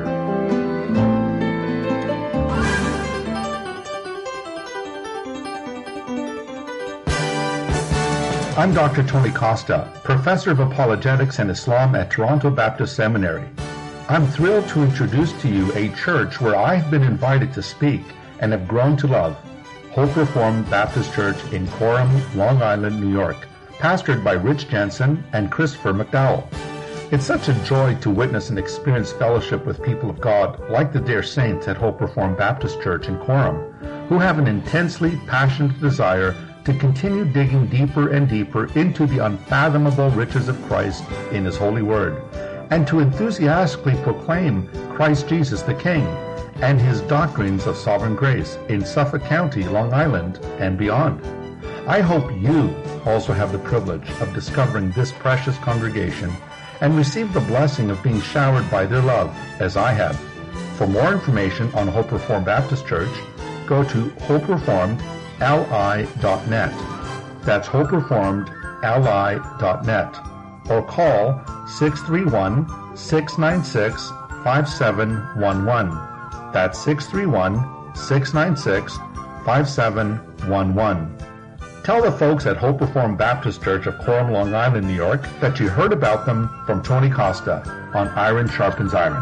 I'm Doctor Tony Costa, Professor of Apologetics and Islam at Toronto Baptist Seminary. I'm thrilled to introduce to you a church where I have been invited to speak and have grown to love, Hope Reformed Baptist Church in Coram, Long Island, New York, pastored by Rich Jensen and Christopher McDowell. It's such a joy to witness and experience fellowship with people of God like the dear saints at Hope Reformed Baptist Church in Coram, who have an intensely passionate desire to continue digging deeper and deeper into the unfathomable riches of Christ in His holy word, and to enthusiastically proclaim Christ Jesus the King and His doctrines of sovereign grace in Suffolk County, Long Island, and beyond. I hope you also have the privilege of discovering this precious congregation and receive the blessing of being showered by their love, as I have. For more information on Hope Reformed Baptist Church, go to hope reformed l i dot net. That's hope reformed l i dot net. Or call six three one, six nine six, five seven one one. That's six three one, six nine six, five seven one one. Tell the folks at Hope Reformed Baptist Church of Coram, Long Island, New York, that you heard about them from Tony Costa on Iron Sharpens Iron.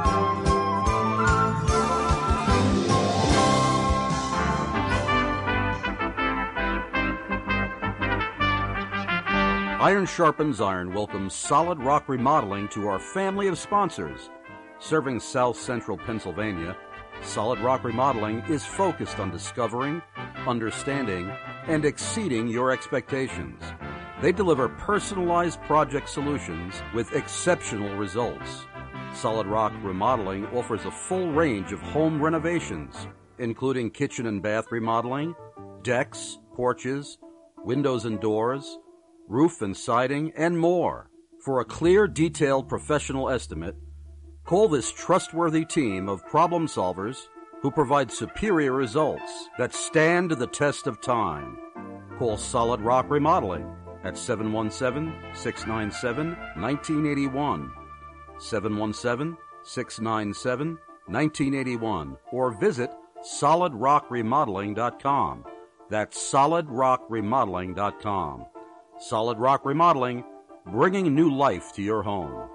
Iron Sharpens Iron welcomes Solid Rock Remodeling to our family of sponsors. Serving South Central Pennsylvania, Solid Rock Remodeling is focused on discovering, understanding, and exceeding your expectations. They deliver personalized project solutions with exceptional results. Solid Rock Remodeling offers a full range of home renovations, including kitchen and bath remodeling, decks, porches, windows and doors, roof and siding, and more. For a clear, detailed professional estimate, call this trustworthy team of problem solvers who provide superior results that stand the test of time. Call Solid Rock Remodeling at seven one seven, six nine seven, one nine eight one, seven one seven, six nine seven, one nine eight one, or visit solid rock remodeling dot com. That's solid rock remodeling dot com. Solid Rock Remodeling, bringing new life to your home.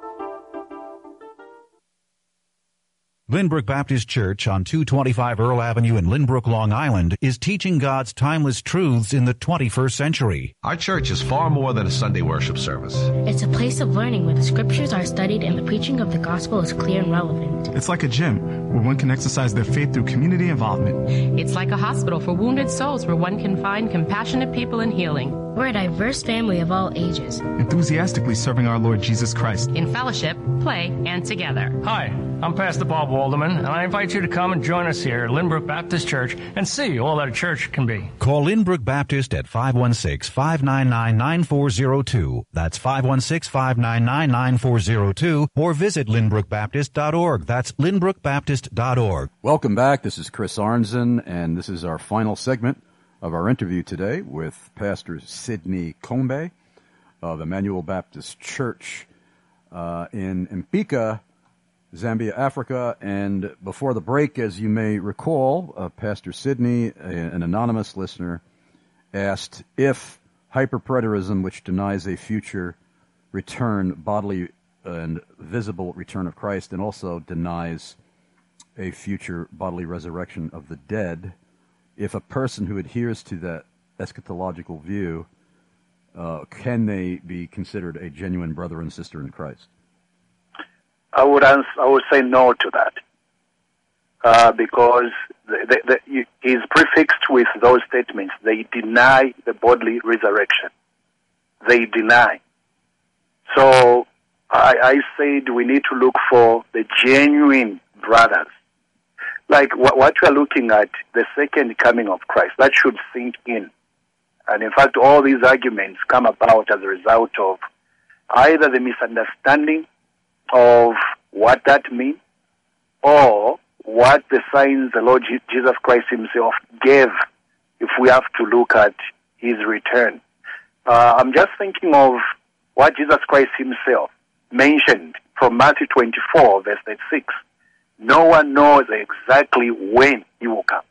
Lynbrook Baptist Church on two twenty-five Earl Avenue in Lynbrook, Long Island is teaching God's timeless truths in the twenty-first century. Our church is far more than a Sunday worship service. It's a place of learning where the scriptures are studied and the preaching of the gospel is clear and relevant. It's like a gym where one can exercise their faith through community involvement. It's like a hospital for wounded souls where one can find compassionate people and healing. We're a diverse family of all ages, enthusiastically serving our Lord Jesus Christ in fellowship, play, and together. Hi, I'm Pastor Bob Walderman, and I invite you to come and join us here at Lynbrook Baptist Church and see all that a church can be. Call Lynbrook Baptist at five one six, five nine nine, nine four zero two. That's five one six, five nine nine, nine four zero two, or visit lynbrook baptist dot org. That's lynbrook baptist dot org. Welcome back. This is Chris Arnzen, and this is our final segment of our interview today with Pastor Sidney Kombe of Emmanuel Baptist Church uh, in Mpika, Zambia, Africa. And before the break, as you may recall, uh, Pastor Sidney, a, an anonymous listener, asked if hyperpreterism, which denies a future return, bodily and visible return of Christ, and also denies a future bodily resurrection of the dead, if a person who adheres to that eschatological view, uh, can they be considered a genuine brother and sister in Christ? I would answer, I would say no to that, uh, because the, the, the, he's prefixed with those statements. They deny the bodily resurrection. They deny. So I, I said we need to look for the genuine brothers. Like what, what we are looking at, the second coming of Christ, that should sink in. And in fact, all these arguments come about as a result of either the misunderstanding of what that means, or what the signs the Lord Jesus Christ himself gave if we have to look at his return. Uh, I'm just thinking of what Jesus Christ himself mentioned from Matthew twenty-four, verse thirty-six. No one knows exactly when he will come.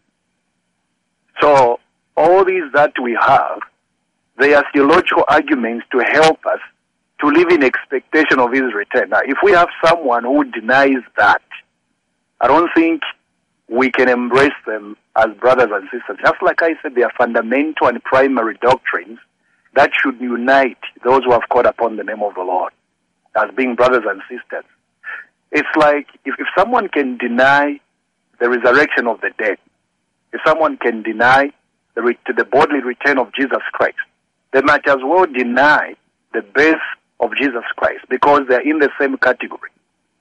So all these that we have, they are theological arguments to help us to live in expectation of his return. Now, if we have someone who denies that, I don't think we can embrace them as brothers and sisters. Just like I said, they are fundamental and primary doctrines that should unite those who have called upon the name of the Lord as being brothers and sisters. It's like if, if someone can deny the resurrection of the dead, if someone can deny the, re- the bodily return of Jesus Christ, they might as well deny the birth of Jesus Christ because they're in the same category.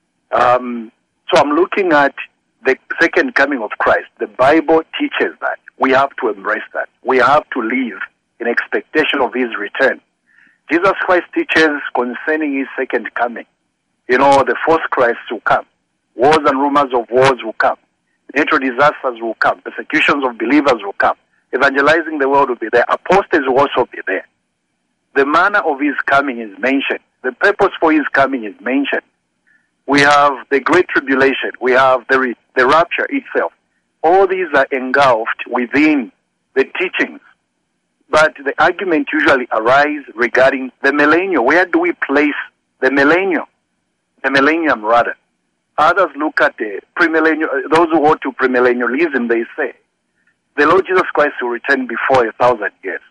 Um, so I'm looking at the second coming of Christ. The Bible teaches that. We have to embrace that. We have to live in expectation of his return. Jesus Christ teaches concerning his second coming. You know, the false Christ will come. Wars and rumors of wars will come. Natural disasters will come. Persecutions of believers will come. Evangelizing the world will be there. Apostates will also be there. The manner of his coming is mentioned. The purpose for his coming is mentioned. We have the Great Tribulation. We have the, re- the rapture itself. All these are engulfed within the teachings. But the argument usually arises regarding the millennium. Where do we place the millennium? The millennium, rather. Others look at the premillennial, those who hold to premillennialism, they say, the Lord Jesus Christ will return before a thousand years.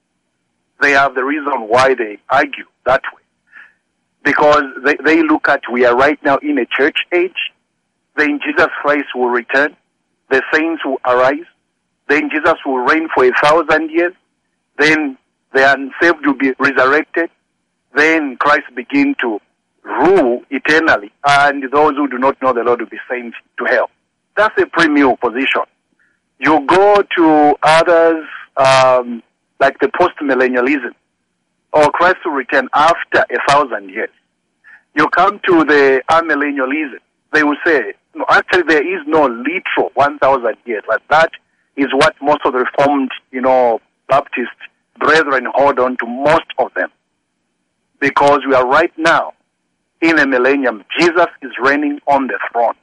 They have the reason why they argue that way. Because they, they look at, we are right now in a church age, then Jesus Christ will return, the saints will arise, then Jesus will reign for a thousand years, then the unsaved will be resurrected, then Christ begin to rule eternally, and those who do not know the Lord will be sent to hell. That's a premium position. You go to others, um, like the post-millennialism, or Christ will return after a thousand years. You come to the amillennialism, they will say, no, actually there is no literal one thousand years, but that is what most of the Reformed, you know, Baptist brethren hold on to, most of them. Because we are right now in a millennium. Jesus is reigning on the throne.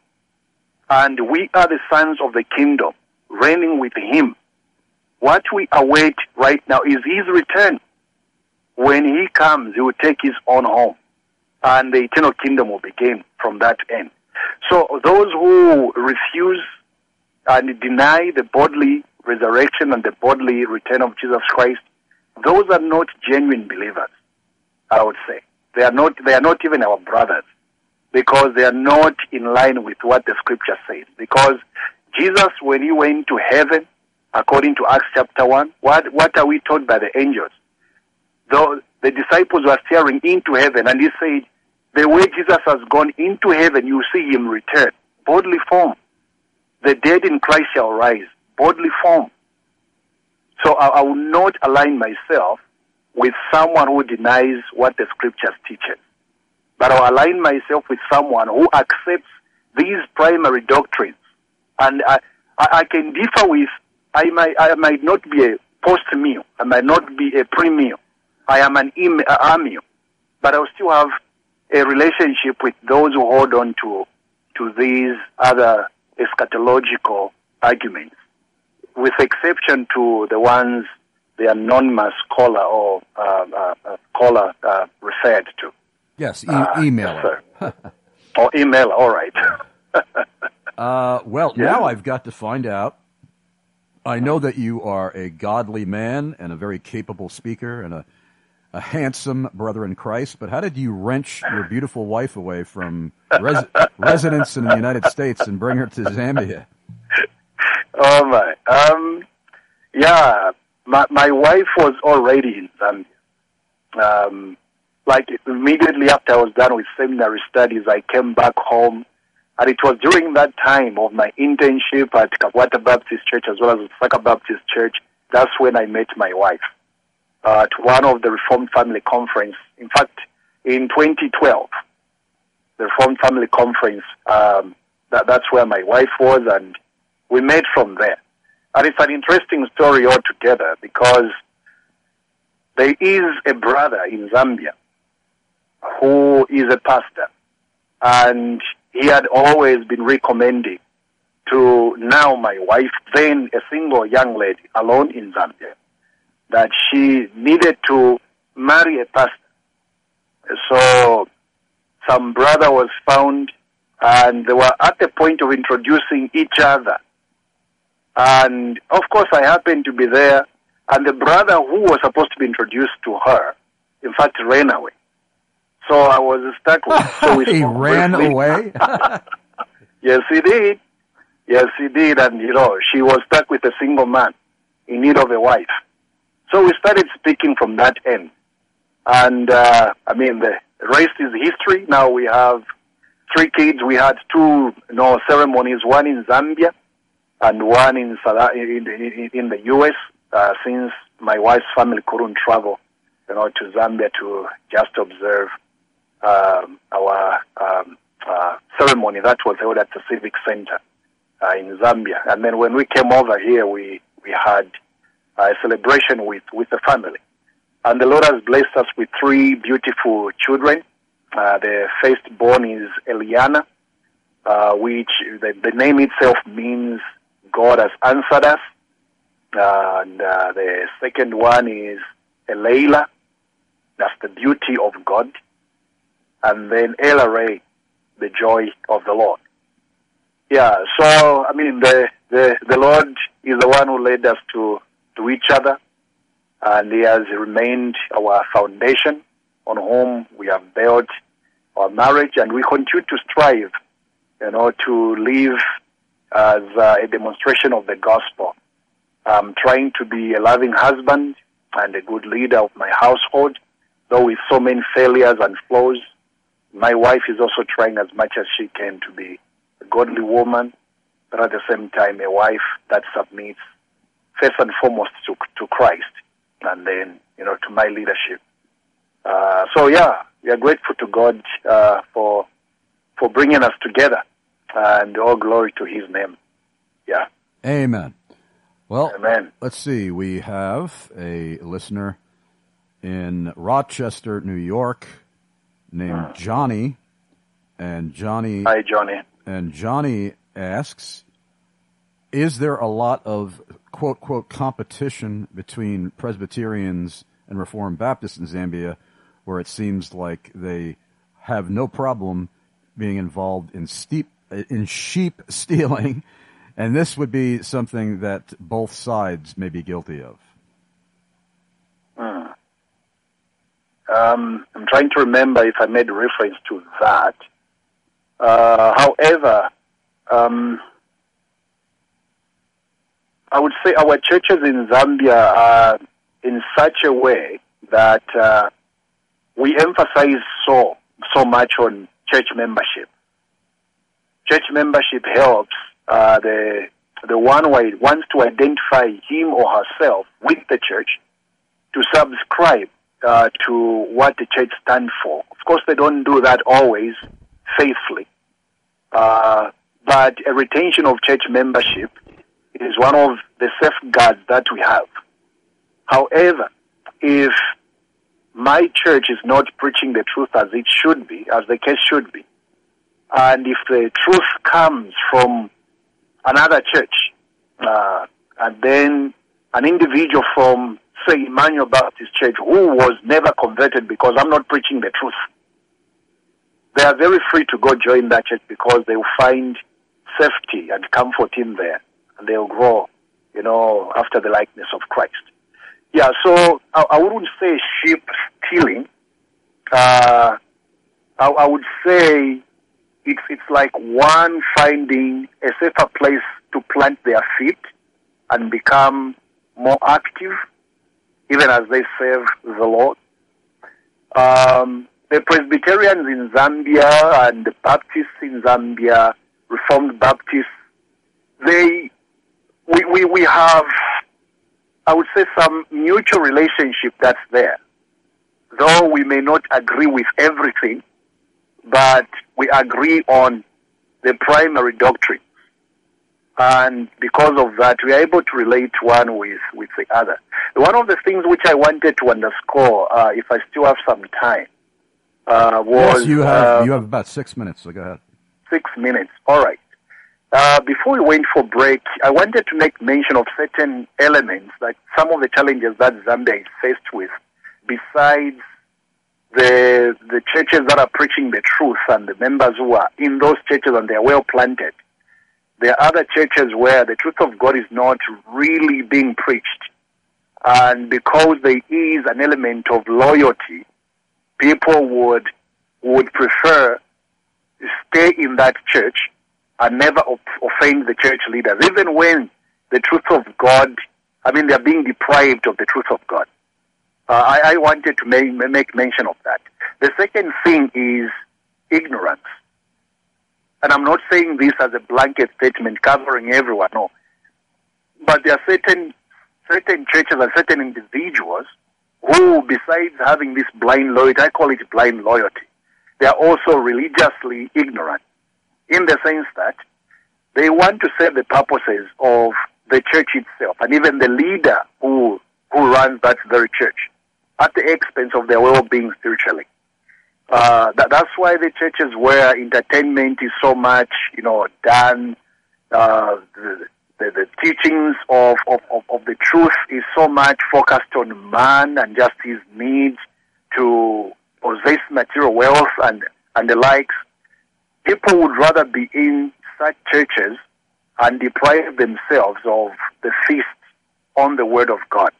And we are the sons of the kingdom, reigning with him. What we await right now is his return. When he comes, he will take his own home. And the eternal kingdom will begin from that end. So those who refuse and deny the bodily resurrection and the bodily return of Jesus Christ, those are not genuine believers, I would say. They are not, they are not even our brothers, because they are not in line with what the scripture says. Because Jesus, when he went to heaven, according to Acts chapter one, what, what are we told by the angels? though the disciples were staring into heaven, and he said, the way Jesus has gone into heaven, you see him return, bodily form. The dead in Christ shall rise, bodily form. So I, I will not align myself with someone who denies what the scriptures teaches, but I'll align myself with someone who accepts these primary doctrines. And I, I, I can differ with, I might, I might not be a post-meal, I might not be a pre-meal, I am an ammeal, but I'll still have a relationship with those who hold on to, to these other eschatological arguments, with exception to the ones the anonymous caller or uh, uh, uh, caller uh, referred to. Yes, e- uh, email. Yes, or email, all right. uh, well, yeah. Now I've got to find out. I know that you are a godly man and a very capable speaker and a, a handsome brother in Christ, but how did you wrench your beautiful wife away from res- residence in the United States and bring her to Zambia? Oh, my. Um, yeah, my, my wife was already in Zambia. Um, like immediately after I was done with seminary studies, I came back home. And it was during that time of my internship at Kabwata Baptist Church as well as Saka Baptist Church, that's when I met my wife uh, at one of the Reformed Family Conference. In fact, in twenty twelve, the Reformed Family Conference, um, that, that's where my wife was, and we met from there. And it's an interesting story altogether because there is a brother in Zambia who is a pastor, and he had always been recommending to now my wife, then a single young lady alone in Zambia, that she needed to marry a pastor. So some brother was found, and they were at the point of introducing each other. And of course I happened to be there, and the brother who was supposed to be introduced to her, in fact, ran away. So I was stuck with... So we he ran briefly. away? Yes, he did. Yes, he did. And, you know, she was stuck with a single man in need of a wife. So we started speaking from that end. And, uh, I mean, the rest is history. Now we have three kids. We had two, you know, ceremonies, one in Zambia and one in, in, in, in the U S, uh, since my wife's family couldn't travel, you know, to Zambia to just observe Um, our um, uh, ceremony that was held at the Civic Center uh, in Zambia. And then when we came over here, we, we had a celebration with, with the family. And the Lord has blessed us with three beautiful children. Uh, the firstborn is Eliana, uh, which the, the name itself means God has answered us. Uh, and uh, the second one is Elayla. That's the beauty of God. And then Ella Ray, the joy of the Lord. Yeah, so, I mean, the, the, the Lord is the one who led us to, to each other, and He has remained our foundation on whom we have built our marriage, and we continue to strive, you know, to live as uh, a demonstration of the gospel. I'm trying to be a loving husband and a good leader of my household, though with so many failures and flaws. My wife is also trying as much as she can to be a godly woman, but at the same time a wife that submits first and foremost to, to Christ, and then, you know, to my leadership. Uh, so yeah, we are grateful to God uh, for for bringing us together, and all glory to His name. Yeah. Amen. Well, Amen. Let's see. We have a listener in Rochester, New York, named Johnny, and Johnny. Hi, Johnny. And Johnny asks, is there a lot of quote, quote, competition between Presbyterians and Reformed Baptists in Zambia, where it seems like they have no problem being involved in steep, in sheep stealing, and this would be something that both sides may be guilty of? Hmm. Um, I'm trying to remember if I made reference to that. Uh, however, um, I would say our churches in Zambia are in such a way that uh, we emphasize so, so much on church membership. Church membership helps uh, the the one who wants to identify him or herself with the church to subscribe uh, to what the church stands for. Of course, they don't do that always faithfully, uh, but a retention of church membership is one of the safeguards that we have. However, if my church is not preaching the truth as it should be, as the case should be, and if the truth comes from another church, uh, and then an individual from, say, Emmanuel Baptist Church who was never converted because I'm not preaching the truth, they are very free to go join that church because they will find safety and comfort in there, and they will grow, you know, after the likeness of Christ. Yeah, so I, I wouldn't say sheep stealing. Uh, I, I would say it's it's like one finding a safer place to plant their feet and become more active, even as they serve the Lord. Um, the Presbyterians in Zambia and the Baptists in Zambia, Reformed Baptists, they we we, we have, I would say, some mutual relationship that's there. Though we may not agree with everything, but we agree on the primary doctrine. And because of that, we are able to relate one with, with the other. One of the things which I wanted to underscore, uh, if I still have some time, uh, was... Yes, you have, uh, you have about six minutes, so go ahead. Six minutes, all right. Uh, before we went for break, I wanted to make mention of certain elements, like some of the challenges that Zambia is faced with, besides the the churches that are preaching the truth and the members who are in those churches and they are well planted. There are other churches where the truth of God is not really being preached. And because there is an element of loyalty, people would would prefer to stay in that church and never offend the church leaders, even when the truth of God, I mean, they're being deprived of the truth of God. Uh, I, I wanted to make, make mention of that. The second thing is ignorance. And I'm not saying this as a blanket statement covering everyone, no. But there are certain certain churches and certain individuals who, besides having this blind loyalty, I call it blind loyalty, they are also religiously ignorant, in the sense that they want to serve the purposes of the church itself, and even the leader who who runs that very church, at the expense of their well-being spiritually. Uh, that, that's why the churches where entertainment is so much, you know, done, uh, the, the, the teachings of, of, of, of the truth is so much focused on man and just his needs to possess material wealth and, and the likes. People would rather be in such churches and deprive themselves of the feast on the Word of God.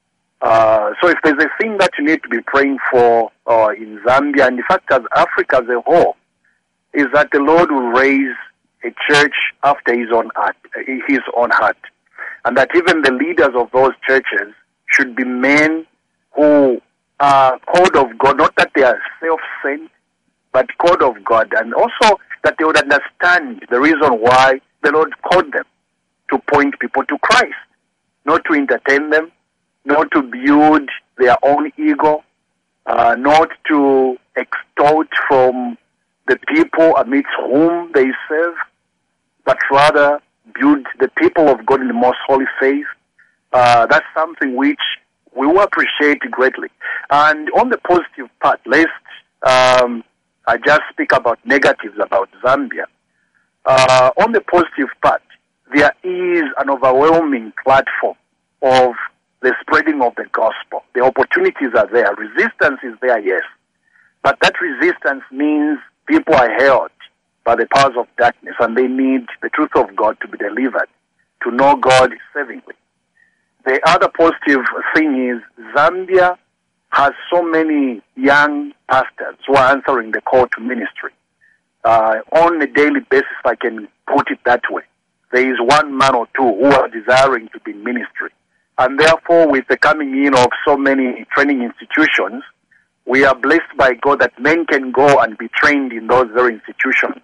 Uh, so if there's a thing that you need to be praying for uh, in Zambia, and in fact as Africa as a whole, is that the Lord will raise a church after his own heart, his own heart. And that even the leaders of those churches should be men who are called of God, not that they are self-sent, but called of God. And also that they would understand the reason why the Lord called them to point people to Christ, not to entertain them, not to build their own ego, uh, not to extort from the people amidst whom they serve, but rather build the people of God in the most holy faith. Uh, that's something which we will appreciate greatly. And on the positive part, lest um, I just speak about negatives about Zambia, uh, on the positive part, there is an overwhelming platform of the spreading of the gospel. The opportunities are there. Resistance is there, yes. But that resistance means people are held by the powers of darkness and they need the truth of God to be delivered, to know God savingly. The other positive thing is Zambia has so many young pastors who are answering the call to ministry. Uh, on a daily basis, if I can put it that way, there is one man or two who are desiring to be in ministry. And therefore, with the coming in of so many training institutions, we are blessed by God that men can go and be trained in those very institutions.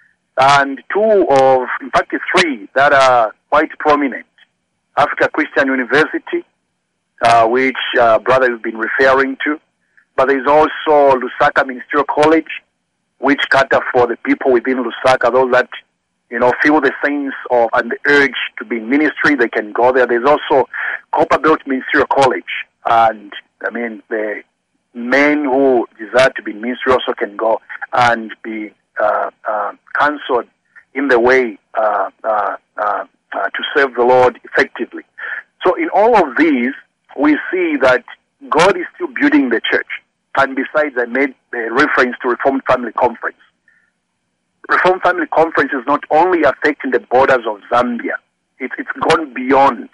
And two of, in fact, three that are quite prominent. Africa Christian University, uh, which uh, brother has been referring to. But there's also Lusaka Ministerial College, which cater for the people within Lusaka, those that, you know, feel the sense of and the urge to be in ministry, they can go there. There's also Copperbelt Ministerial College. And, I mean, the men who desire to be in ministry also can go and be uh, uh, counseled in the way uh, uh, uh, uh, to serve the Lord effectively. So in all of these, we see that God is still building the church. And besides, I made a reference to Reformed Family Conference. Reformed Family Conference is not only affecting the borders of Zambia, it, it's gone beyond.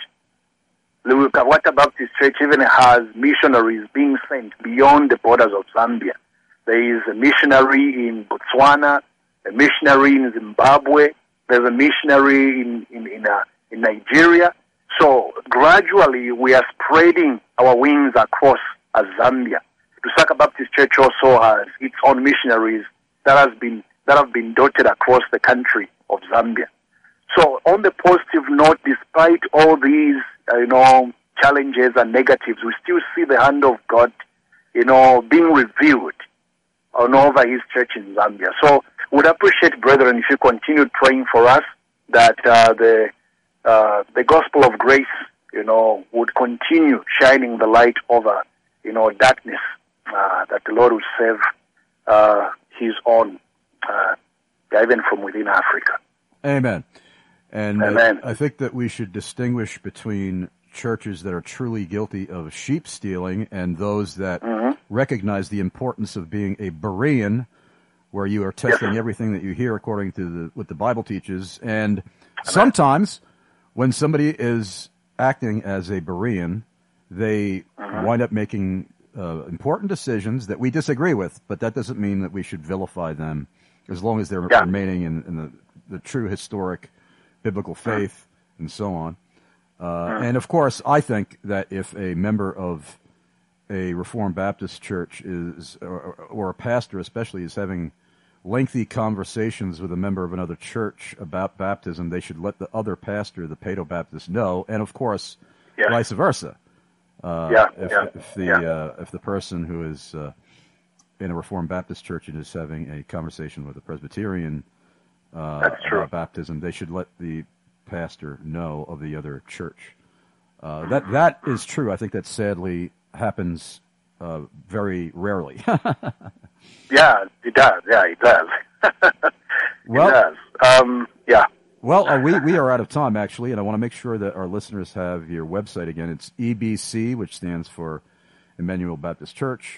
The Wata Baptist Church even has missionaries being sent beyond the borders of Zambia. There is a missionary in Botswana, a missionary in Zimbabwe, there's a missionary in, in, in, uh, in Nigeria. So gradually we are spreading our wings across uh, Zambia. Lusaka Baptist Church also has its own missionaries that has been that have been dotted across the country of Zambia. So on the positive note, despite all these uh, you know challenges and negatives, we still see the hand of God, you know, being revealed on over His church in Zambia. So would appreciate, brethren, if you continue praying for us that uh, the uh, the gospel of grace, you know, would continue shining the light over, you know, darkness. Uh, that the Lord will save uh, His own, uh, even from within Africa. Amen. And Amen. Uh, I think that we should distinguish between churches that are truly guilty of sheep stealing and those that mm-hmm. recognize the importance of being a Berean, where you are testing yes. everything that you hear according to the, what the Bible teaches. And Amen. Sometimes when somebody is acting as a Berean, they mm-hmm. wind up making Uh, important decisions that we disagree with, but that doesn't mean that we should vilify them as long as they're yeah. remaining in, in the, the true historic biblical faith mm. and so on. Uh, mm. And of course, I think that if a member of a Reformed Baptist church is, or, or a pastor especially, is having lengthy conversations with a member of another church about baptism, they should let the other pastor, the Paedo Baptist, know, and of course, yeah. vice versa. Uh, yeah, if, yeah, if the yeah. uh, if the person who is uh, in a Reformed Baptist church and is having a conversation with a Presbyterian uh, about baptism, they should let the pastor know of the other church. Uh, that that is true. I think that sadly happens uh, very rarely. yeah, it does. Yeah, it does. well, it does. Um, yeah. Well, uh, we, we are out of time, actually, and I want to make sure that our listeners have your website again. It's E B C, which stands for Emmanuel Baptist Church,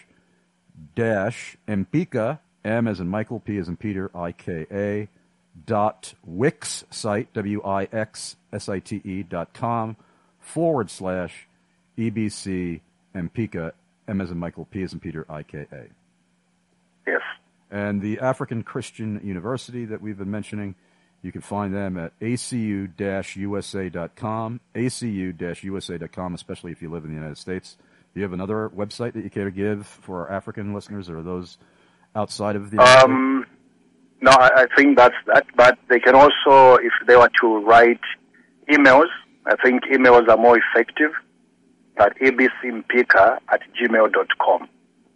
dash Mpika, M as in Michael, P as in Peter, I K A, dot Wix site, W I X S I T E dot com, forward slash E B C Mpika, M as in Michael, P as in Peter, I K A. Yes. And the African Christian University that we've been mentioning, you can find them at A C U U S A dot com, A C U U S A dot com, especially if you live in the United States. Do you have another website that you care to give for our African listeners, or those outside of the United um, States? No, I, I think that's that. But they can also, if they were to write emails, I think emails are more effective at abcmpika at gmail dot com.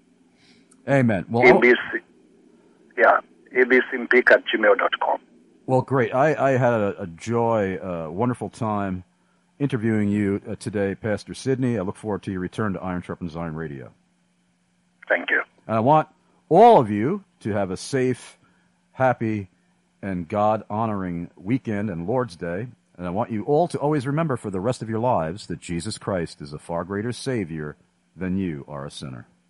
Amen. Well, A B C, yeah, abcmpika at gmail dot com. Well, great. I, I had a, a joy, a uh, wonderful time interviewing you uh, today, Pastor Sidney. I look forward to your return to Iron Sharpens Iron Radio. Thank you. And I want all of you to have a safe, happy, and God-honoring weekend and Lord's Day. And I want you all to always remember for the rest of your lives that Jesus Christ is a far greater Savior than you are a sinner.